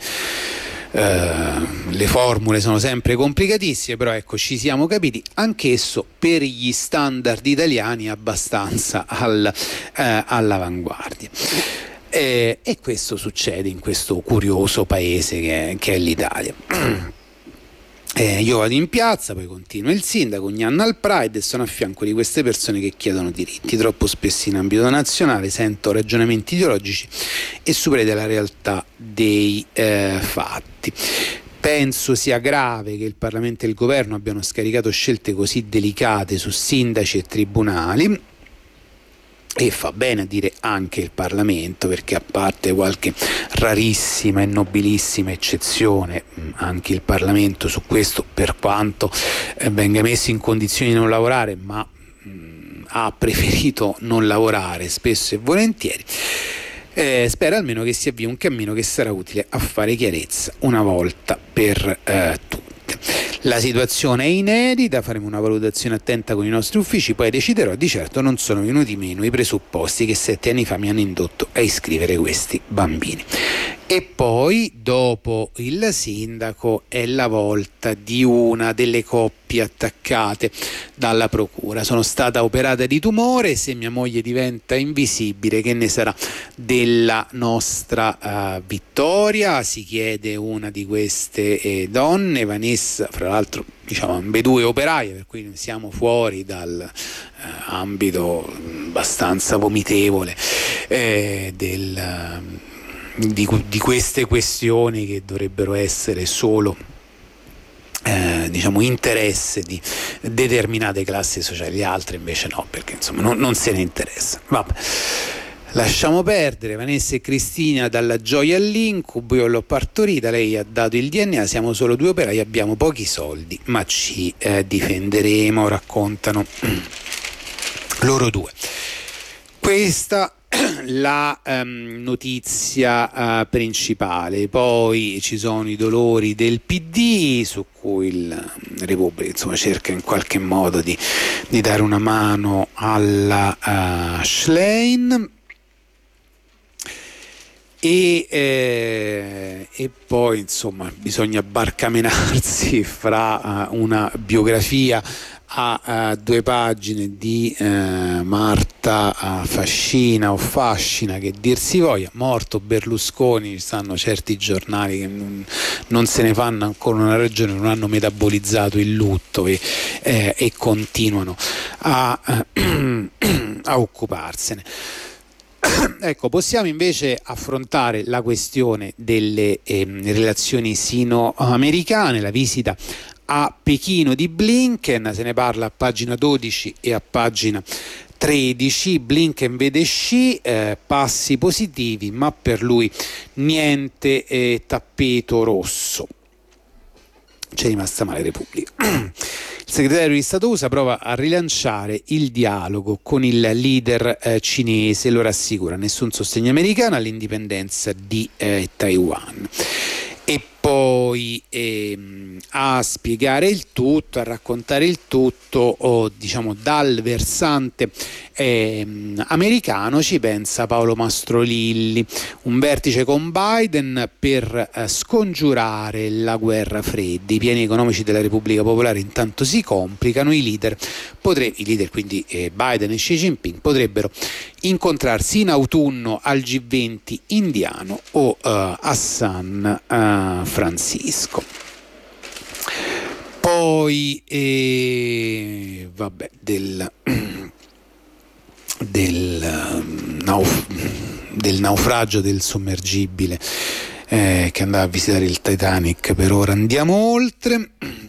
Uh, le formule sono sempre complicatissime, però ecco, ci siamo capiti, anch'esso per gli standard italiani abbastanza al, uh, all'avanguardia. Eh, e questo succede in questo curioso paese che è, che è l'Italia. Eh, io vado in piazza, poi continua il sindaco, ogni anno al Pride, e sono a fianco di queste persone che chiedono diritti. Troppo spesso in ambito nazionale sento ragionamenti ideologici e superi della realtà dei eh, fatti. Penso sia grave che il Parlamento e il Governo abbiano scaricato scelte così delicate su sindaci e tribunali, e fa bene a dire anche il Parlamento, perché a parte qualche rarissima e nobilissima eccezione, anche il Parlamento su questo, per quanto eh, venga messo in condizioni di non lavorare, ma mh, ha preferito non lavorare spesso e volentieri, eh, spera almeno che si avvii un cammino che sarà utile a fare chiarezza una volta per eh, tutte. La situazione è inedita, faremo una valutazione attenta con i nostri uffici, poi deciderò. Di certo non sono venuti meno i presupposti che sette anni fa mi hanno indotto a iscrivere questi bambini. E poi, dopo il sindaco, è la volta di una delle coppie coppie attaccate dalla procura. Sono stata operata di tumore, se mia moglie diventa invisibile che ne sarà della nostra uh, vittoria? Si chiede una di queste eh, donne. Vanessa, fra l'altro, diciamo ambedue operaie, per cui siamo fuori dal eh, ambito abbastanza vomitevole eh, del, di, di queste questioni che dovrebbero essere solo eh, diciamo interesse di determinate classi sociali, altre invece no, perché insomma non, non se ne interessa. Vabbè. Lasciamo perdere. Vanessa e Cristina, dalla gioia all'incubo, io l'ho partorita, lei ha dato il D N A, siamo solo due operai, abbiamo pochi soldi, ma ci eh, difenderemo, raccontano loro due. Questa la um, notizia uh, principale. Poi ci sono i dolori del P D, su cui il Repubblica insomma cerca in qualche modo di, di dare una mano alla uh, Schlein. E, eh, e poi insomma bisogna barcamenarsi fra uh, una biografia a uh, due pagine di uh, Marta uh, Fascina o Fascina, che dir si voglia. Morto Berlusconi, ci stanno certi giornali che non, non se ne fanno ancora una ragione, non hanno metabolizzato il lutto e, eh, e continuano a, uh, a occuparsene. Ecco, possiamo invece affrontare la questione delle eh, relazioni sino-americane, la visita a Pechino di Blinken, se ne parla a pagina dodici e a pagina tredici. Blinken vede Xi, eh, passi positivi, ma per lui niente eh, tappeto rosso. C'è rimasta male Repubblica. Il segretario di Stato U S A prova a rilanciare il dialogo con il leader eh, cinese, lo rassicura, nessun sostegno americano all'indipendenza di eh, Taiwan. E poi ehm, a spiegare il tutto, a raccontare il tutto, o diciamo dal versante ehm, americano, ci pensa Paolo Mastrolilli. Un vertice con Biden per eh, scongiurare la guerra fredda. I piani economici della Repubblica Popolare intanto si complicano. I leader, potre- i leader quindi eh, Biden e Xi Jinping, potrebbero incontrarsi in autunno al G venti indiano o uh, a San uh, Francisco. Poi eh, vabbè del, del, um, nauf- del naufragio del sommergibile eh, che andava a visitare il Titanic. Per ora andiamo oltre.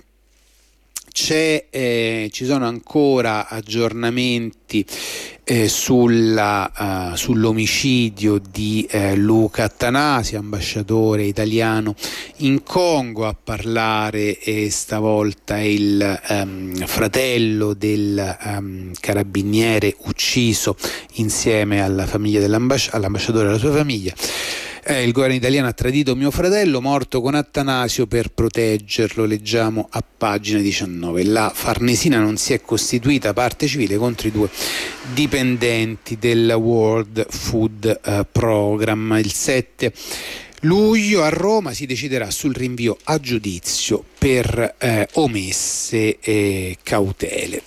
C'è, eh, ci sono ancora aggiornamenti eh, sulla, uh, sull'omicidio di eh, Luca Attanasio, ambasciatore italiano in Congo. A parlare eh, stavolta il um, fratello del um, carabiniere ucciso insieme alla famiglia dell'ambasci- all'ambasciatore e alla sua famiglia. Eh, il governo italiano ha tradito mio fratello, morto con Attanasio per proteggerlo, leggiamo a pagina diciannove. La Farnesina non si è costituita parte civile contro i due dipendenti del World Food uh, Program. Il sette luglio a Roma si deciderà sul rinvio a giudizio per eh, omesse eh, cautele.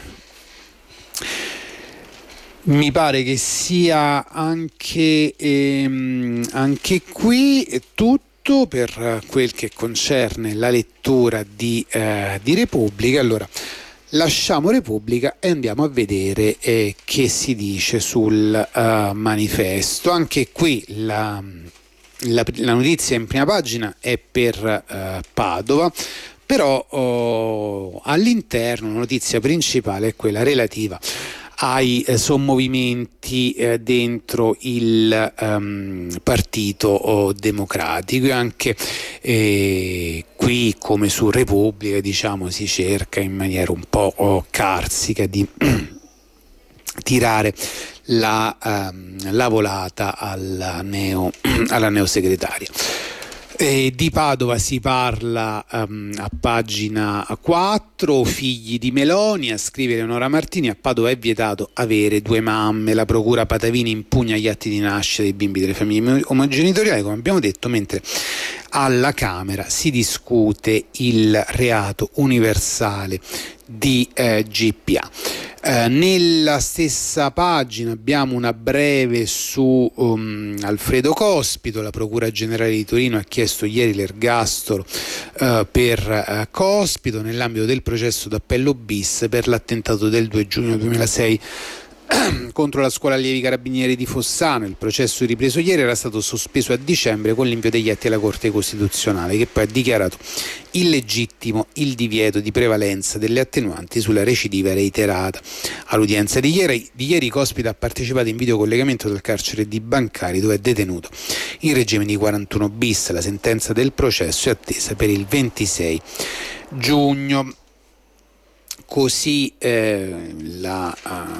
Mi pare che sia anche, ehm, anche qui tutto per quel che concerne la lettura di, eh, di Repubblica. Allora, lasciamo Repubblica e andiamo a vedere eh, che si dice sul uh, manifesto. Anche qui la, la, la notizia in prima pagina è per uh, Padova, però oh, all'interno la notizia principale è quella relativa ai eh, sommovimenti eh, dentro il um, Partito oh, Democratico. E anche eh, qui, come su Repubblica, diciamo, si cerca in maniera un po' oh, carsica di tirare la, um, la volata alla neo, alla neosegretaria. E di Padova si parla um, a pagina quattro. quattro figli di Meloni, a scrivere Eleonora Martini, a Padova è vietato avere due mamme, la procura Patavini impugna gli atti di nascita dei bimbi delle famiglie omogenitoriali, come abbiamo detto, mentre alla Camera si discute il reato universale di eh, G P A. Eh, nella stessa pagina abbiamo una breve su um, Alfredo Cospito. La Procura Generale di Torino ha chiesto ieri l'ergastolo eh, per eh, Cospito nell'ambito del processo d'appello bis per l'attentato del due giugno duemilasei contro la scuola allievi carabinieri di Fossano. Il processo ripreso ieri era stato sospeso a dicembre con l'invio degli atti alla Corte Costituzionale, che poi ha dichiarato illegittimo il divieto di prevalenza delle attenuanti sulla recidiva reiterata. All'udienza di ieri, di ieri Cospito ha partecipato in videocollegamento dal carcere di Bancari, dove è detenuto in regime di quarantuno bis. La sentenza del processo è attesa per il ventisei giugno. Così eh, la,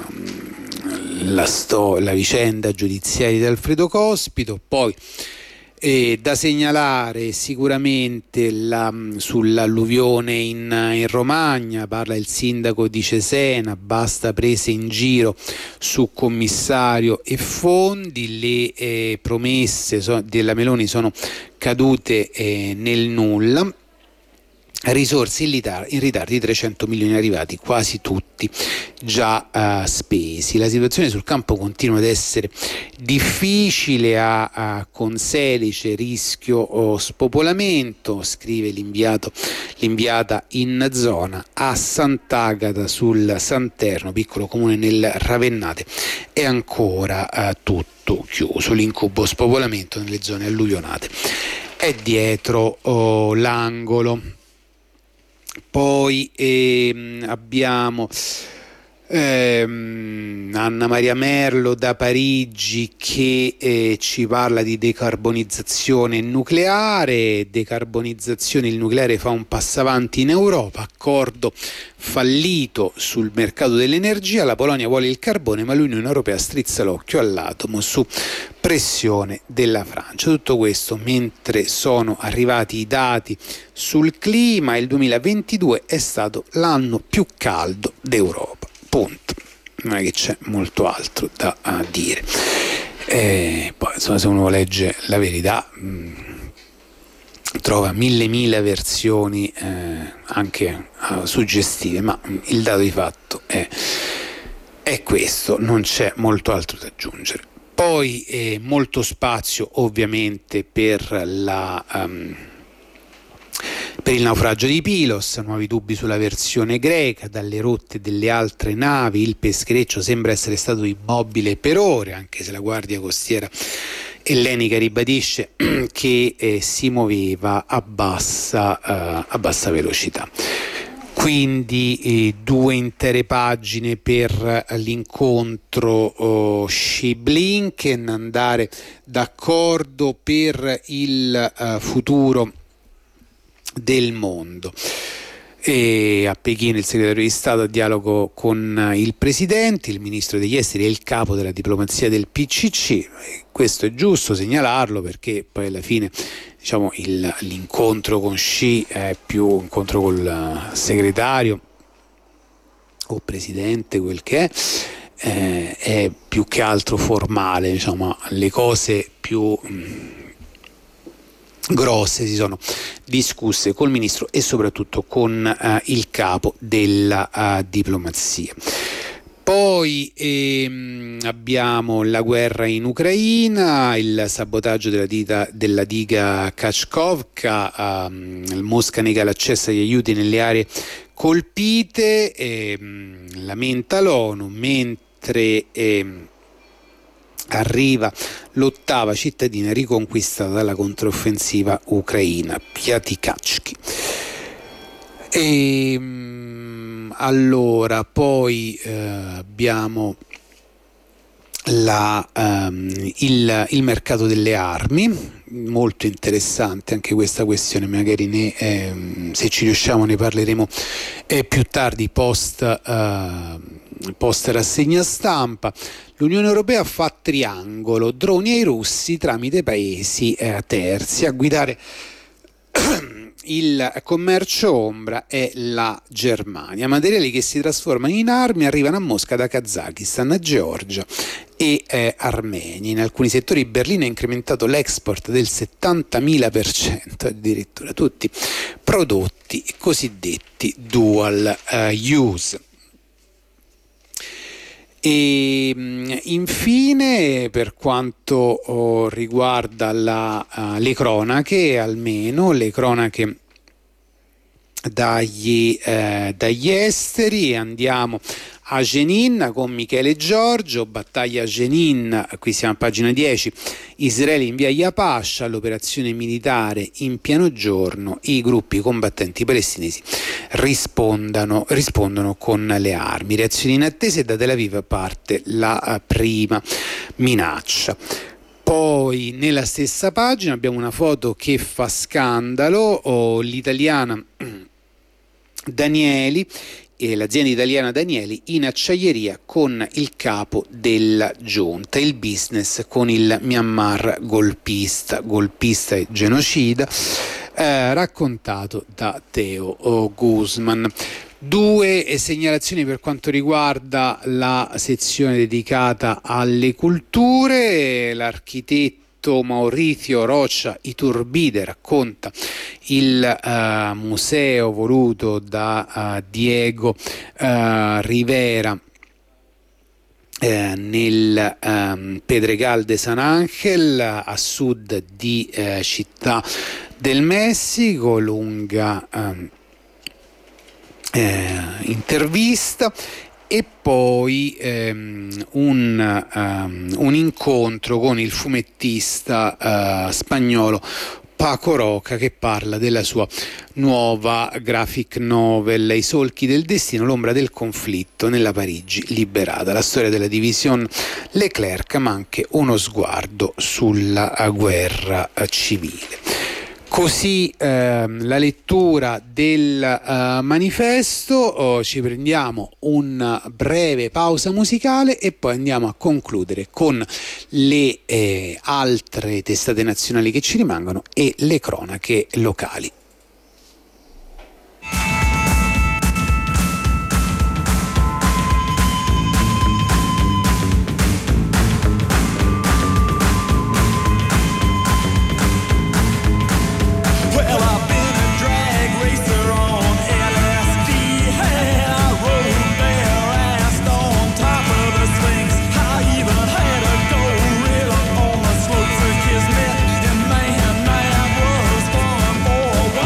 uh, la, sto, la vicenda giudiziaria di Alfredo Cospito. Poi eh, da segnalare sicuramente la, sull'alluvione in, in Romagna, parla il sindaco di Cesena, basta prese in giro su commissario e fondi, le eh, promesse so, della Meloni sono cadute eh, nel nulla. Risorse in ritardo, in ritardo di trecento milioni arrivati, quasi tutti già uh, spesi. La situazione sul campo continua ad essere difficile, a, a con Selice rischio oh, spopolamento, scrive l'inviato, l'inviata in zona. A Sant'Agata sul Santerno, piccolo comune nel Ravennate, è ancora uh, tutto chiuso. L'incubo spopolamento nelle zone alluvionate è dietro oh, l'angolo. Poi ehm, abbiamo ehm, Anna Maria Merlo da Parigi che eh, ci parla di decarbonizzazione nucleare. Decarbonizzazione, il nucleare fa un passo avanti in Europa, accordo fallito sul mercato dell'energia, la Polonia vuole il carbone ma l'Unione Europea strizza l'occhio all'atomo su pressione della Francia. Tutto questo mentre sono arrivati i dati sul clima. Il duemilaventidue è stato l'anno più caldo d'Europa, punto, non è che c'è molto altro da uh, dire. Eh, poi insomma, se uno legge la verità mh, trova mille mila versioni eh, anche uh, suggestive, ma mh, il dato di fatto è, è questo, non c'è molto altro da aggiungere. Poi eh, molto spazio ovviamente per la um, per il naufragio di Pylos, nuovi dubbi sulla versione greca, dalle rotte delle altre navi il peschereccio sembra essere stato immobile per ore, anche se la guardia costiera ellenica ribadisce che eh, si muoveva a bassa, uh, a bassa velocità. Quindi eh, due intere pagine per l'incontro oh, Xi-Blinken, andare d'accordo per il uh, futuro del mondo. E a Pechino il segretario di Stato a dialogo con il presidente, il ministro degli esteri e il capo della diplomazia del P C C. Questo è giusto segnalarlo perché poi alla fine diciamo il, l'incontro con Xi è più un incontro col segretario o presidente, quel che è, eh, è più che altro formale, diciamo, le cose più mh, grosse si sono discusse col ministro e soprattutto con uh, il capo della uh, diplomazia. Poi ehm, abbiamo la guerra in Ucraina, il sabotaggio della, dita, della diga Kachkovka, um, il Mosca nega l'accesso agli aiuti nelle aree colpite, ehm, lamenta l'ONU, mentre ehm, arriva l'ottava cittadina riconquistata dalla controffensiva ucraina, Piatikachki. E allora poi eh, abbiamo la, um, il, il mercato delle armi, molto interessante anche questa questione, magari ne, eh, se ci riusciamo ne parleremo eh, più tardi post, uh, post rassegna stampa. L'Unione Europea fa triangolo, droni ai russi tramite paesi eh, terzi, a guidare il commercio ombra è la Germania. Materiali che si trasformano in armi arrivano a Mosca da Kazakistan, Georgia e eh, Armenia. In alcuni settori Berlino ha incrementato l'export del settantamila per cento, addirittura tutti prodotti cosiddetti dual uh, use. E infine, per quanto oh, riguarda la, uh, le cronache, almeno le cronache dagli, eh, dagli esteri, andiamo a Jenin con Michele Giorgio, battaglia a Jenin, qui siamo a pagina dieci, Israele invia Yapasha, l'operazione militare in pieno giorno, i gruppi combattenti palestinesi rispondano, rispondono con le armi, reazioni inattese, da Tel Aviv parte la prima minaccia. Poi nella stessa pagina abbiamo una foto che fa scandalo, oh, l'italiana Danieli e l'azienda italiana Danieli in acciaieria con il capo della giunta, il business con il Myanmar golpista, golpista e genocida, eh, raccontato da Theo Guzman. Due segnalazioni per quanto riguarda la sezione dedicata alle culture. L'architetto Maurizio Rocha Iturbide racconta il uh, museo voluto da uh, Diego uh, Rivera eh, nel um, Pedregal de San Ángel, a sud di uh, Città del Messico, lunga um, eh, intervista. E poi ehm, un, um, un incontro con il fumettista uh, spagnolo Paco Roca, che parla della sua nuova graphic novel I solchi del destino, l'ombra del conflitto nella Parigi liberata, la storia della division Leclerc, ma anche uno sguardo sulla guerra civile. Così ehm, la lettura del eh, manifesto, oh, ci prendiamo una breve pausa musicale e poi andiamo a concludere con le eh, altre testate nazionali che ci rimangono e le cronache locali. Kismet, and man, man, I was born for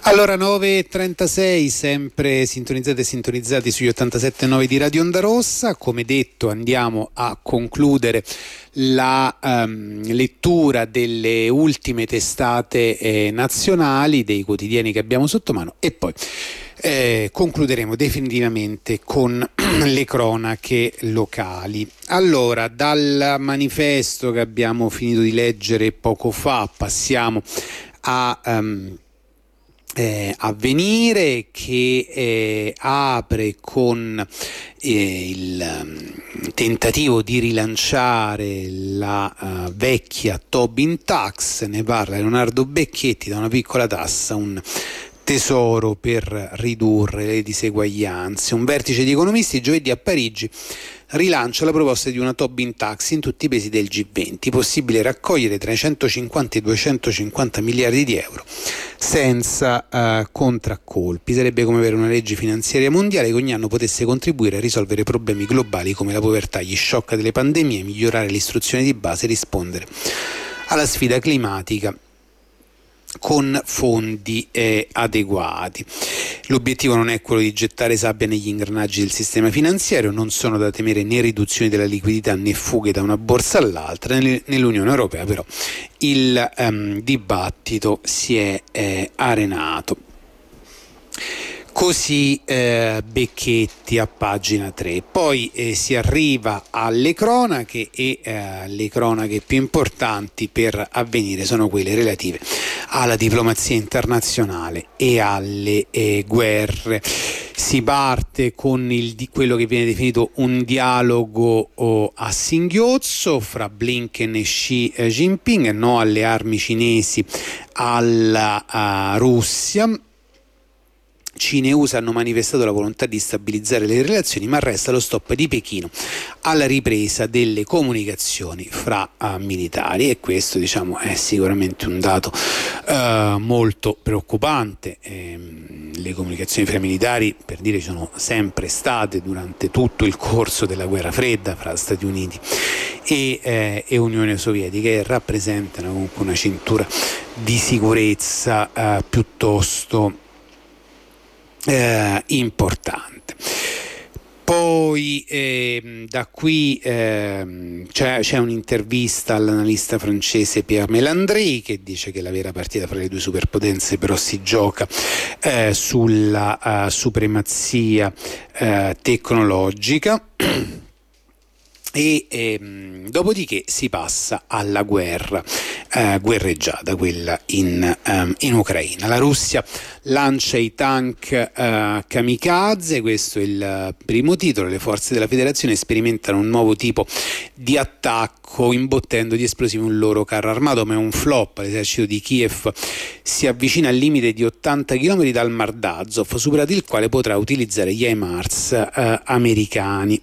Allora nove e trentasei, sempre sintonizzate e sintonizzati sugli ottantasette virgola nove di Radio Onda Rossa. Come detto, andiamo a concludere la um, lettura delle ultime testate eh, nazionali, dei quotidiani che abbiamo sotto mano, e poi eh, concluderemo definitivamente con le cronache locali. Allora, dal manifesto che abbiamo finito di leggere poco fa passiamo a um, Eh, Avvenire, che eh, apre con eh, il um, tentativo di rilanciare la uh, vecchia Tobin Tax. Ne parla Leonardo Becchetti: da una piccola tassa un tesoro per ridurre le diseguaglianze. Un vertice di economisti giovedì a Parigi rilancia la proposta di una Tobin Tax in tutti i paesi del G venti, possibile raccogliere tra i centocinquanta e i duecentocinquanta miliardi di euro senza uh, contraccolpi. Sarebbe come avere una legge finanziaria mondiale che ogni anno potesse contribuire a risolvere problemi globali come la povertà, gli shock delle pandemie, migliorare l'istruzione di base e rispondere alla sfida climatica con fondi eh, adeguati. L'obiettivo non è quello di gettare sabbia negli ingranaggi del sistema finanziario, non sono da temere né riduzioni della liquidità né fughe da una borsa all'altra. Nell'Unione Europea però il um, dibattito si è eh, arenato. Così eh, Becchetti a pagina tre. Poi eh, si arriva alle cronache e eh, le cronache più importanti per Avvenire sono quelle relative alla diplomazia internazionale e alle eh, guerre. Si parte con il, di quello che viene definito un dialogo oh, a singhiozzo fra Blinken e Xi Jinping: no alle armi cinesi alla uh, Russia. Cina e U S A hanno manifestato la volontà di stabilizzare le relazioni, ma resta lo stop di Pechino alla ripresa delle comunicazioni fra uh, militari, e questo, diciamo, è sicuramente un dato uh, molto preoccupante. Ehm, le comunicazioni fra militari, per dire, sono sempre state durante tutto il corso della guerra fredda fra Stati Uniti e, eh, e Unione Sovietica, e rappresentano comunque una cintura di sicurezza uh, piuttosto Eh, importante. Poi eh, da qui eh, c'è, c'è un'intervista all'analista francese Pierre Melandri, che dice che la vera partita fra le due superpotenze però si gioca eh, sulla uh, supremazia uh, tecnologica. E ehm, dopodiché si passa alla guerra eh, guerreggiata, quella in, um, in Ucraina. La Russia lancia i tank eh, kamikaze, questo è il primo titolo. Le forze della federazione sperimentano un nuovo tipo di attacco imbottendo di esplosivi un loro carro armato, ma è un flop. L'esercito di Kiev si avvicina al limite di ottanta chilometri dal Mar d'Azov, superato il quale potrà utilizzare gli HIMARS eh, americani.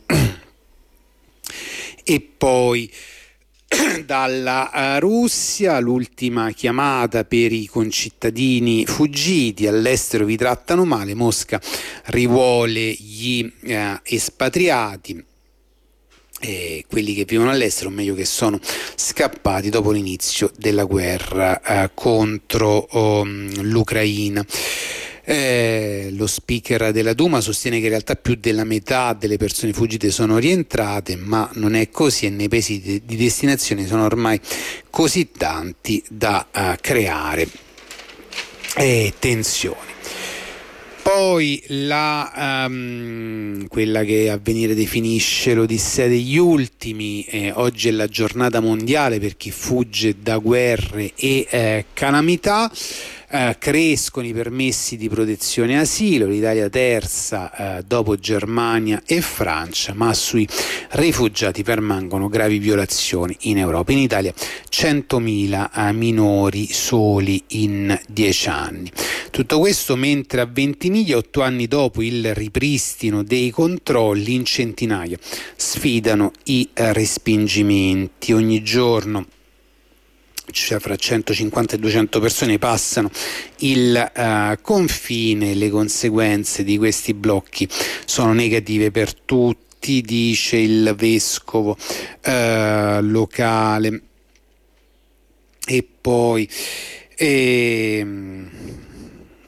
E poi dalla Russia l'ultima chiamata per i concittadini fuggiti: all'estero vi trattano male, Mosca rivuole gli eh, espatriati, eh, quelli che vivono all'estero, o meglio che sono scappati dopo l'inizio della guerra eh, contro um, l'Ucraina. Eh, lo speaker della Duma sostiene che in realtà più della metà delle persone fuggite sono rientrate, ma non è così, e nei paesi di, di destinazione sono ormai così tanti da uh, creare eh, tensioni. Poi la, um, quella che Avvenire definisce l'odissea degli ultimi. Eh, oggi è la giornata mondiale per chi fugge da guerre e eh, calamità. Uh, crescono i permessi di protezione e asilo, l'Italia terza uh, dopo Germania e Francia, ma sui rifugiati permangono gravi violazioni in Europa. In Italia centomila uh, minori soli in dieci anni. Tutto questo mentre a Ventimiglia, otto anni dopo il ripristino dei controlli, in centinaia sfidano i uh, respingimenti. Ogni giorno, cioè fra centocinquanta e duecento persone passano il uh, confine. Le conseguenze di questi blocchi sono negative per tutti, dice il vescovo uh, locale. E poi ehm,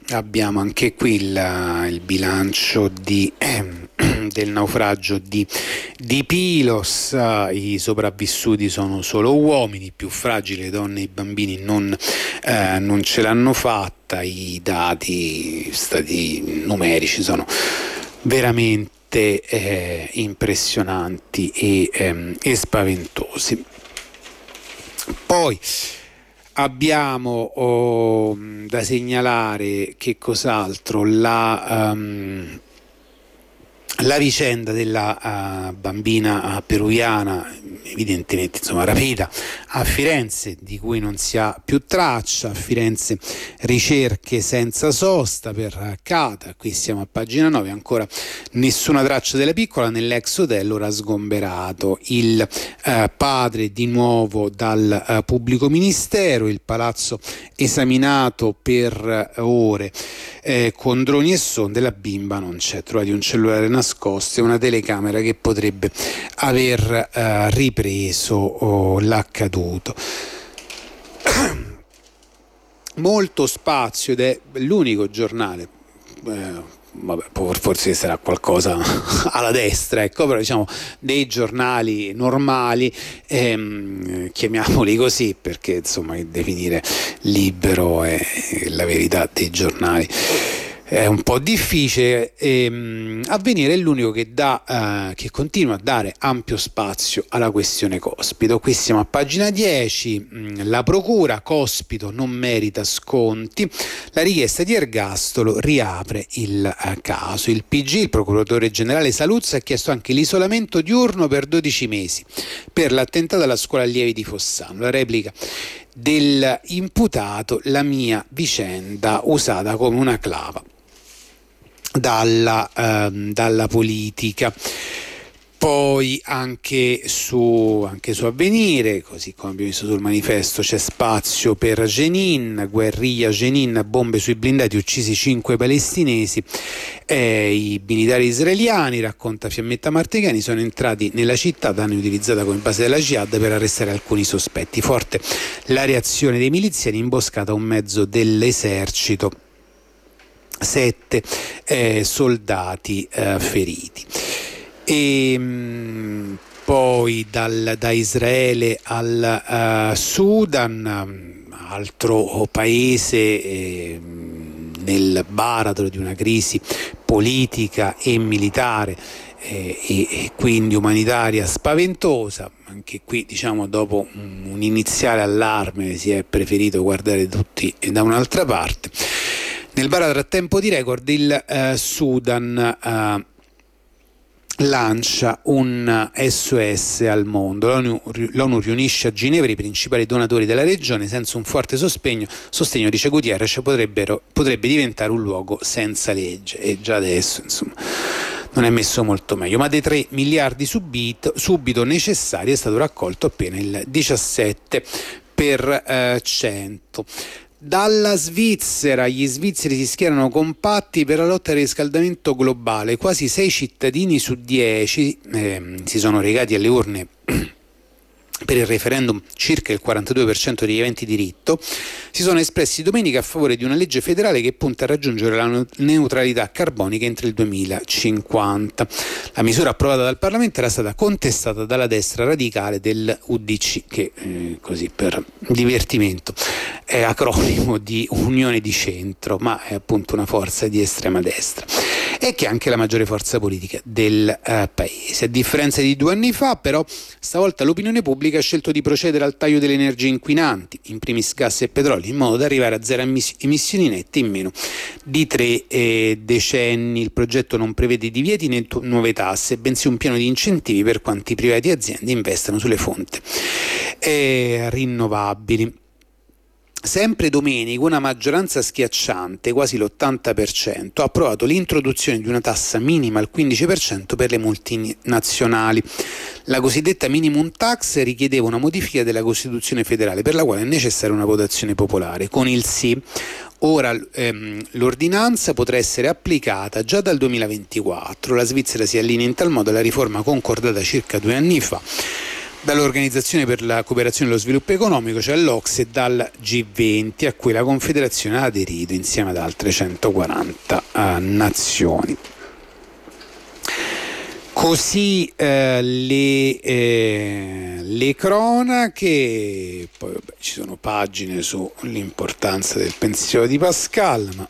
abbiamo anche qui il, il bilancio di, eh, del naufragio di, di Pilos. I sopravvissuti sono solo uomini, i più fragili, le donne e i bambini non, eh, non ce l'hanno fatta. I dati, stati numerici sono veramente eh, impressionanti e, ehm, e spaventosi. Poi abbiamo oh, da segnalare che cos'altro, la, um, la vicenda della uh, bambina peruviana, evidentemente insomma rapita a Firenze, di cui non si ha più traccia. A Firenze ricerche senza sosta per Cata, qui siamo a pagina nove, ancora nessuna traccia della piccola nell'ex hotel ora sgomberato. Il eh, padre di nuovo dal eh, pubblico ministero, il palazzo esaminato per eh, ore eh, con droni e sonde, la bimba non c'è, trovati un cellulare nascosto e una telecamera che potrebbe aver eh, ripreso oh, l'accaduto. Molto spazio, ed è l'unico giornale, eh, vabbè, forse sarà qualcosa alla destra, ecco, però diciamo dei giornali normali, ehm, chiamiamoli così, perché insomma definire libero è la verità dei giornali è un po' difficile. ehm, Avvenire è l'unico che dà, eh, che continua a dare ampio spazio alla questione Cospito. Qui siamo a pagina dieci, mh, la procura, Cospito non merita sconti, la richiesta di ergastolo riapre il eh, caso. Il P G, il procuratore generale Saluzzo, ha chiesto anche l'isolamento diurno per dodici mesi per l'attentato alla scuola allievi di Fossano. La replica dell'imputato: la mia vicenda usata come una clava dalla, ehm, dalla politica. Poi anche su, anche su Avvenire, così come abbiamo visto sul Manifesto, c'è spazio per Jenin, guerriglia Jenin, bombe sui blindati, uccisi cinque palestinesi. Eh, i militari israeliani, racconta Fiammetta Martegani, sono entrati nella città, danni utilizzata come base della Jihad per arrestare alcuni sospetti. Forte la reazione dei miliziani, imboscata un mezzo dell'esercito, sette eh, soldati eh, feriti. E mh, poi dal, da Israele al uh, Sudan, altro paese eh, nel baratro di una crisi politica e militare eh, e, e quindi umanitaria spaventosa. Anche qui, diciamo, dopo un, un iniziale allarme si è preferito guardare tutti da un'altra parte. Nel baratro a tempo di record il uh, Sudan uh, lancia un S O S al mondo. L'ONU, l'ONU riunisce a Ginevra i principali donatori della regione. Senza un forte sostegno, sostegno dice Guterres, potrebbero, potrebbe diventare un luogo senza legge, e già adesso insomma non è messo molto meglio. Ma dei tre miliardi subito, subito necessari è stato raccolto appena il diciassette per cento. Dalla Svizzera, gli svizzeri si schierano compatti per la lotta al riscaldamento globale. Quasi sei cittadini su dieci eh, si sono recati alle urne per il referendum, circa il quarantadue per cento degli aventi diritto, si sono espressi domenica a favore di una legge federale che punta a raggiungere la neutralità carbonica entro il duemilacinquanta. La misura approvata dal Parlamento era stata contestata dalla destra radicale del U D C, che eh, così per divertimento è acronimo di Unione di Centro, ma è appunto una forza di estrema destra, e che è anche la maggiore forza politica del eh, paese. A differenza di due anni fa, però, stavolta l'opinione pubblica ha scelto di procedere al taglio delle energie inquinanti, in primis gas e petrolio, in modo da arrivare a zero emissioni nette in meno di tre eh, decenni. Il progetto non prevede divieti né tu- nuove tasse, bensì un piano di incentivi per quanti privati e aziende investano sulle fonti eh, rinnovabili. Sempre domenica una maggioranza schiacciante, quasi l'ottanta per cento, ha approvato l'introduzione di una tassa minima al quindici per cento per le multinazionali. La cosiddetta minimum tax richiedeva una modifica della Costituzione federale, per la quale è necessaria una votazione popolare. Con il sì, ora ehm, l'ordinanza potrà essere applicata già dal duemilaventiquattro. La Svizzera si allinea in tal modo alla riforma concordata circa due anni fa, dall'Organizzazione per la Cooperazione e lo Sviluppo Economico, cioè l'O C S E, e dal G venti, a cui la Confederazione ha aderito insieme ad altre centoquaranta uh, nazioni. Così eh, le, eh, le cronache, poi vabbè, ci sono pagine sull'importanza del pensiero di Pascal, ma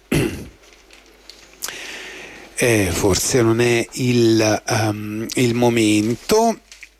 eh, forse non è il, um, il momento,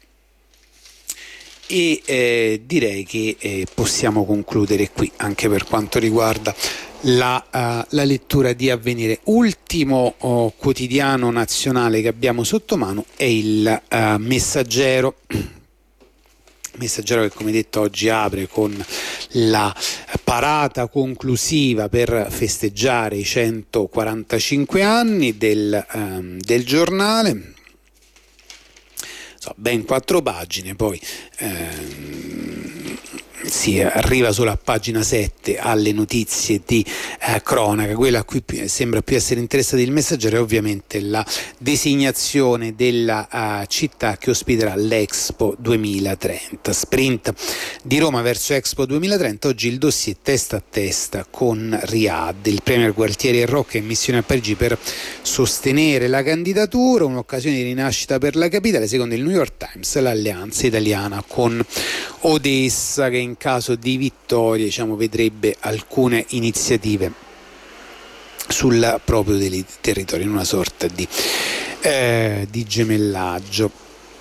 e eh, direi che eh, possiamo concludere qui anche per quanto riguarda La, uh, la lettura di Avvenire. Ultimo oh, quotidiano nazionale che abbiamo sotto mano è il uh, Messaggero. Messaggero che, come detto, oggi apre con la parata conclusiva per festeggiare i centoquarantacinque anni del, um, del giornale. So, ben quattro pagine, poi ehm, si arriva solo a pagina sette alle notizie di eh, cronaca. Quella a cui più, sembra più essere interessato il Messaggero è ovviamente la designazione della uh, città che ospiterà l'Expo duemilatrenta. Sprint di Roma verso Expo duemilatrenta, oggi il dossier testa a testa con Riyadh. Il premier Gualtieri e Rocca in missione a Parigi per sostenere la candidatura, un'occasione di rinascita per la capitale. Secondo il New York Times, l'alleanza italiana con Odessa, che in caso di vittoria, diciamo, vedrebbe alcune iniziative sul proprio territorio, in una sorta di, eh, di gemellaggio.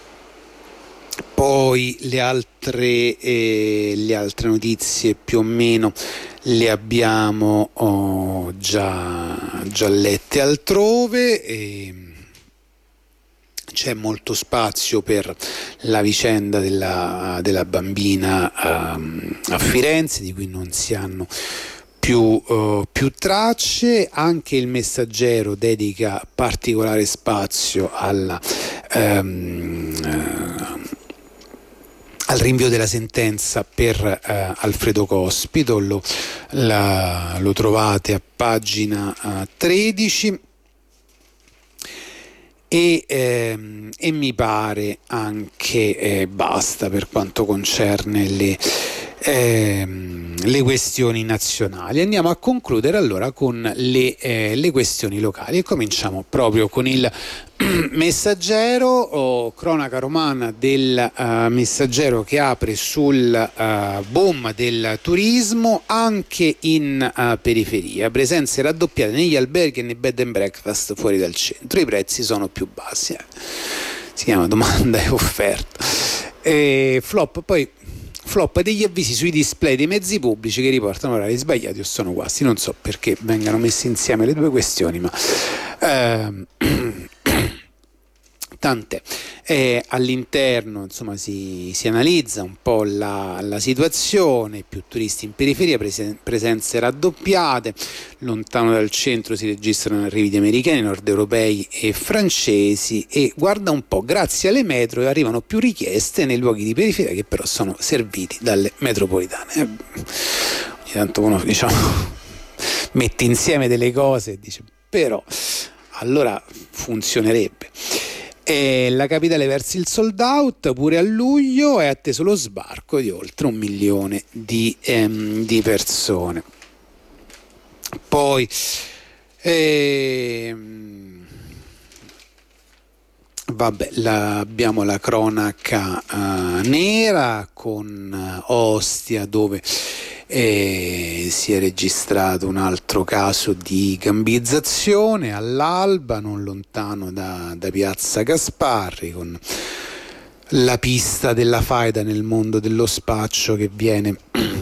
Poi le altre, eh, le altre notizie più o meno le abbiamo oh, già, già lette altrove. E c'è molto spazio per la vicenda della, della bambina um, a Firenze, di cui non si hanno più, uh, più tracce. Anche il Messaggero dedica particolare spazio alla, um, uh, al rinvio della sentenza per uh, Alfredo Cospito. Lo, la, lo trovate a pagina uh, tredici. E, ehm, e mi pare anche eh, basta per quanto concerne le, ehm, le questioni nazionali. Andiamo a concludere allora con le, eh, le questioni locali e cominciamo proprio con il Messaggero, o cronaca romana del uh, Messaggero, che apre sul uh, boom del turismo anche in uh, periferia. Presenze raddoppiate negli alberghi e nei bed and breakfast fuori dal centro. I prezzi sono più bassi. Eh. Si chiama domanda e offerta. E flop poi flop degli avvisi sui display dei mezzi pubblici che riportano orari sbagliati o sono guasti. Non so perché vengano messe insieme le due questioni, ma ehm, tant'è. Eh, all'interno, insomma, si, si analizza un po' la, la situazione. Più turisti in periferia, presen- presenze raddoppiate, lontano dal centro si registrano arrivi di americani, nord europei e francesi, e guarda un po', grazie alle metro arrivano più richieste nei luoghi di periferia che però sono serviti dalle metropolitane. Eh, ogni tanto uno, diciamo, mette insieme delle cose e dice però allora funzionerebbe. E la capitale verso il sold out, pure a luglio è atteso lo sbarco di oltre un milione di, ehm, di persone. Poi ehm, vabbè, la, abbiamo la cronaca uh, nera con uh, Ostia, dove eh, si è registrato un altro caso di gambizzazione all'alba, non lontano da, da Piazza Gasparri, con la pista della faida nel mondo dello spaccio che viene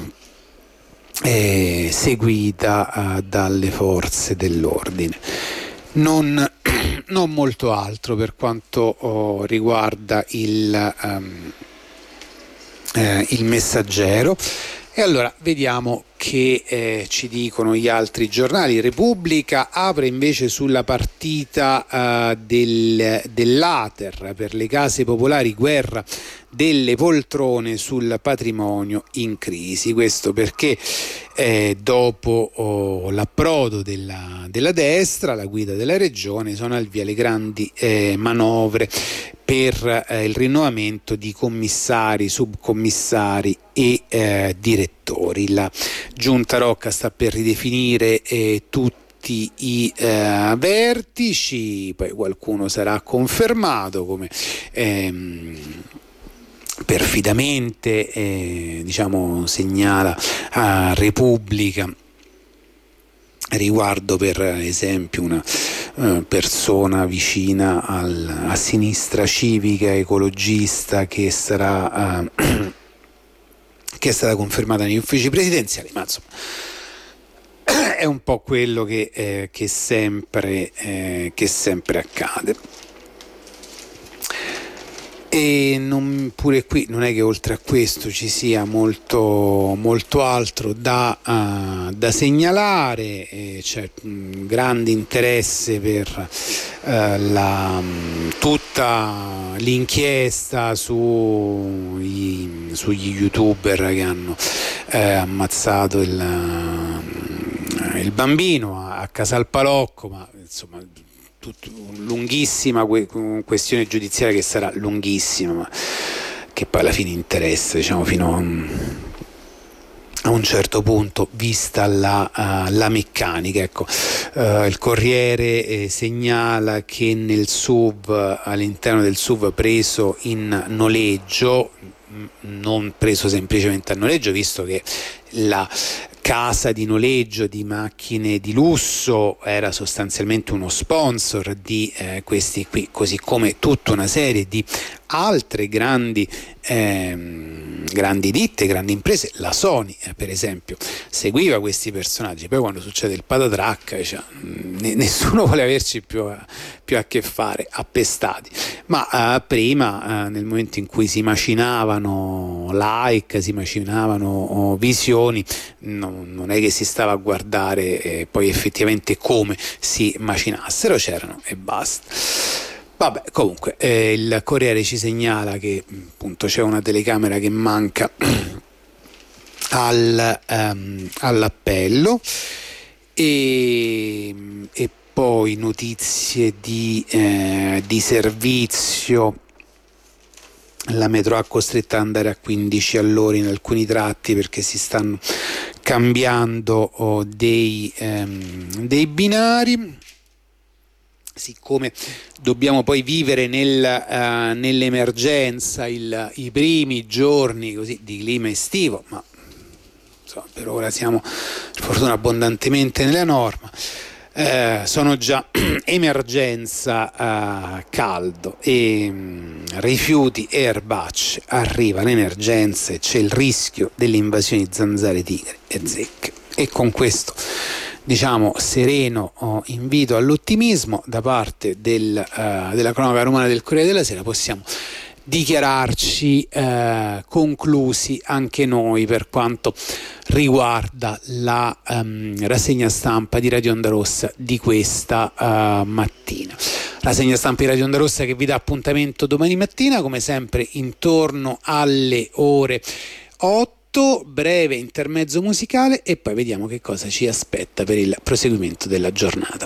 eh, seguita uh, dalle forze dell'ordine. Non, non molto altro per quanto oh, riguarda il, um, eh, il Messaggero. E allora vediamo che eh, ci dicono gli altri giornali. Repubblica apre invece sulla partita uh, del, dell'Ater per le case popolari, guerra delle poltrone sul patrimonio in crisi. Questo perché eh, dopo oh, l'approdo della, della destra alla guida della regione sono al via le grandi eh, manovre per eh, il rinnovamento di commissari, subcommissari e eh, direttori. La Giunta Rocca sta per ridefinire eh, tutti i eh, vertici, poi qualcuno sarà confermato come ehm, perfidamente eh, diciamo segnala a Repubblica, riguardo per esempio una uh, persona vicina al, a sinistra civica ecologista che sarà uh, che è stata confermata negli uffici presidenziali, ma insomma è un po' quello che, eh, che sempre eh, che sempre accade. E non, pure qui non è che oltre a questo ci sia molto, molto altro da, uh, da segnalare. E c'è un grande interesse per uh, la, tutta l'inchiesta su i, sugli youtuber che hanno uh, ammazzato il, uh, il bambino a, a Casalpalocco, ma insomma lunghissima questione giudiziaria che sarà lunghissima, ma che poi alla fine interessa, diciamo, fino a un, a un certo punto, vista la, uh, la meccanica. Ecco, uh, il Corriere eh, segnala che nel S U V, all'interno del S U V preso in noleggio, non preso semplicemente a noleggio, visto che la casa di noleggio di macchine di lusso era sostanzialmente uno sponsor di eh, questi qui, così come tutta una serie di altre grandi ehm, grandi ditte, grandi imprese. La Sony eh, per esempio seguiva questi personaggi, poi quando succede il patatrac, cioè, n- nessuno vuole averci più a, più a che fare, appestati. Ma eh, prima eh, nel momento in cui si macinavano like, si macinavano oh, visioni, no, non è che si stava a guardare eh, poi effettivamente come si macinassero, c'erano e basta. Vabbè, comunque eh, il Corriere ci segnala che appunto c'è una telecamera che manca al, um, all'appello e, e poi notizie di, eh, di servizio. La metro è costretta ad andare a quindici all'ora in alcuni tratti perché si stanno cambiando oh, dei, ehm, dei binari. Siccome dobbiamo poi vivere nel, uh, nell'emergenza il, i primi giorni così di clima estivo, ma insomma, per ora siamo per fortuna abbondantemente nella norma, eh, sono già emergenza uh, caldo e um, rifiuti e erbacce, arriva l'emergenza e c'è il rischio delle invasioni di zanzare, tigri e zecche. E con questo, diciamo, sereno oh, invito all'ottimismo da parte del, uh, della cronaca romana del Corriere della Sera, possiamo dichiararci uh, conclusi anche noi per quanto riguarda la um, rassegna stampa di Radio Onda Rossa di questa uh, mattina. Rassegna stampa di Radio Onda Rossa che vi dà appuntamento domani mattina, come sempre intorno alle ore otto. Breve intermezzo musicale e poi vediamo che cosa ci aspetta per il proseguimento della giornata.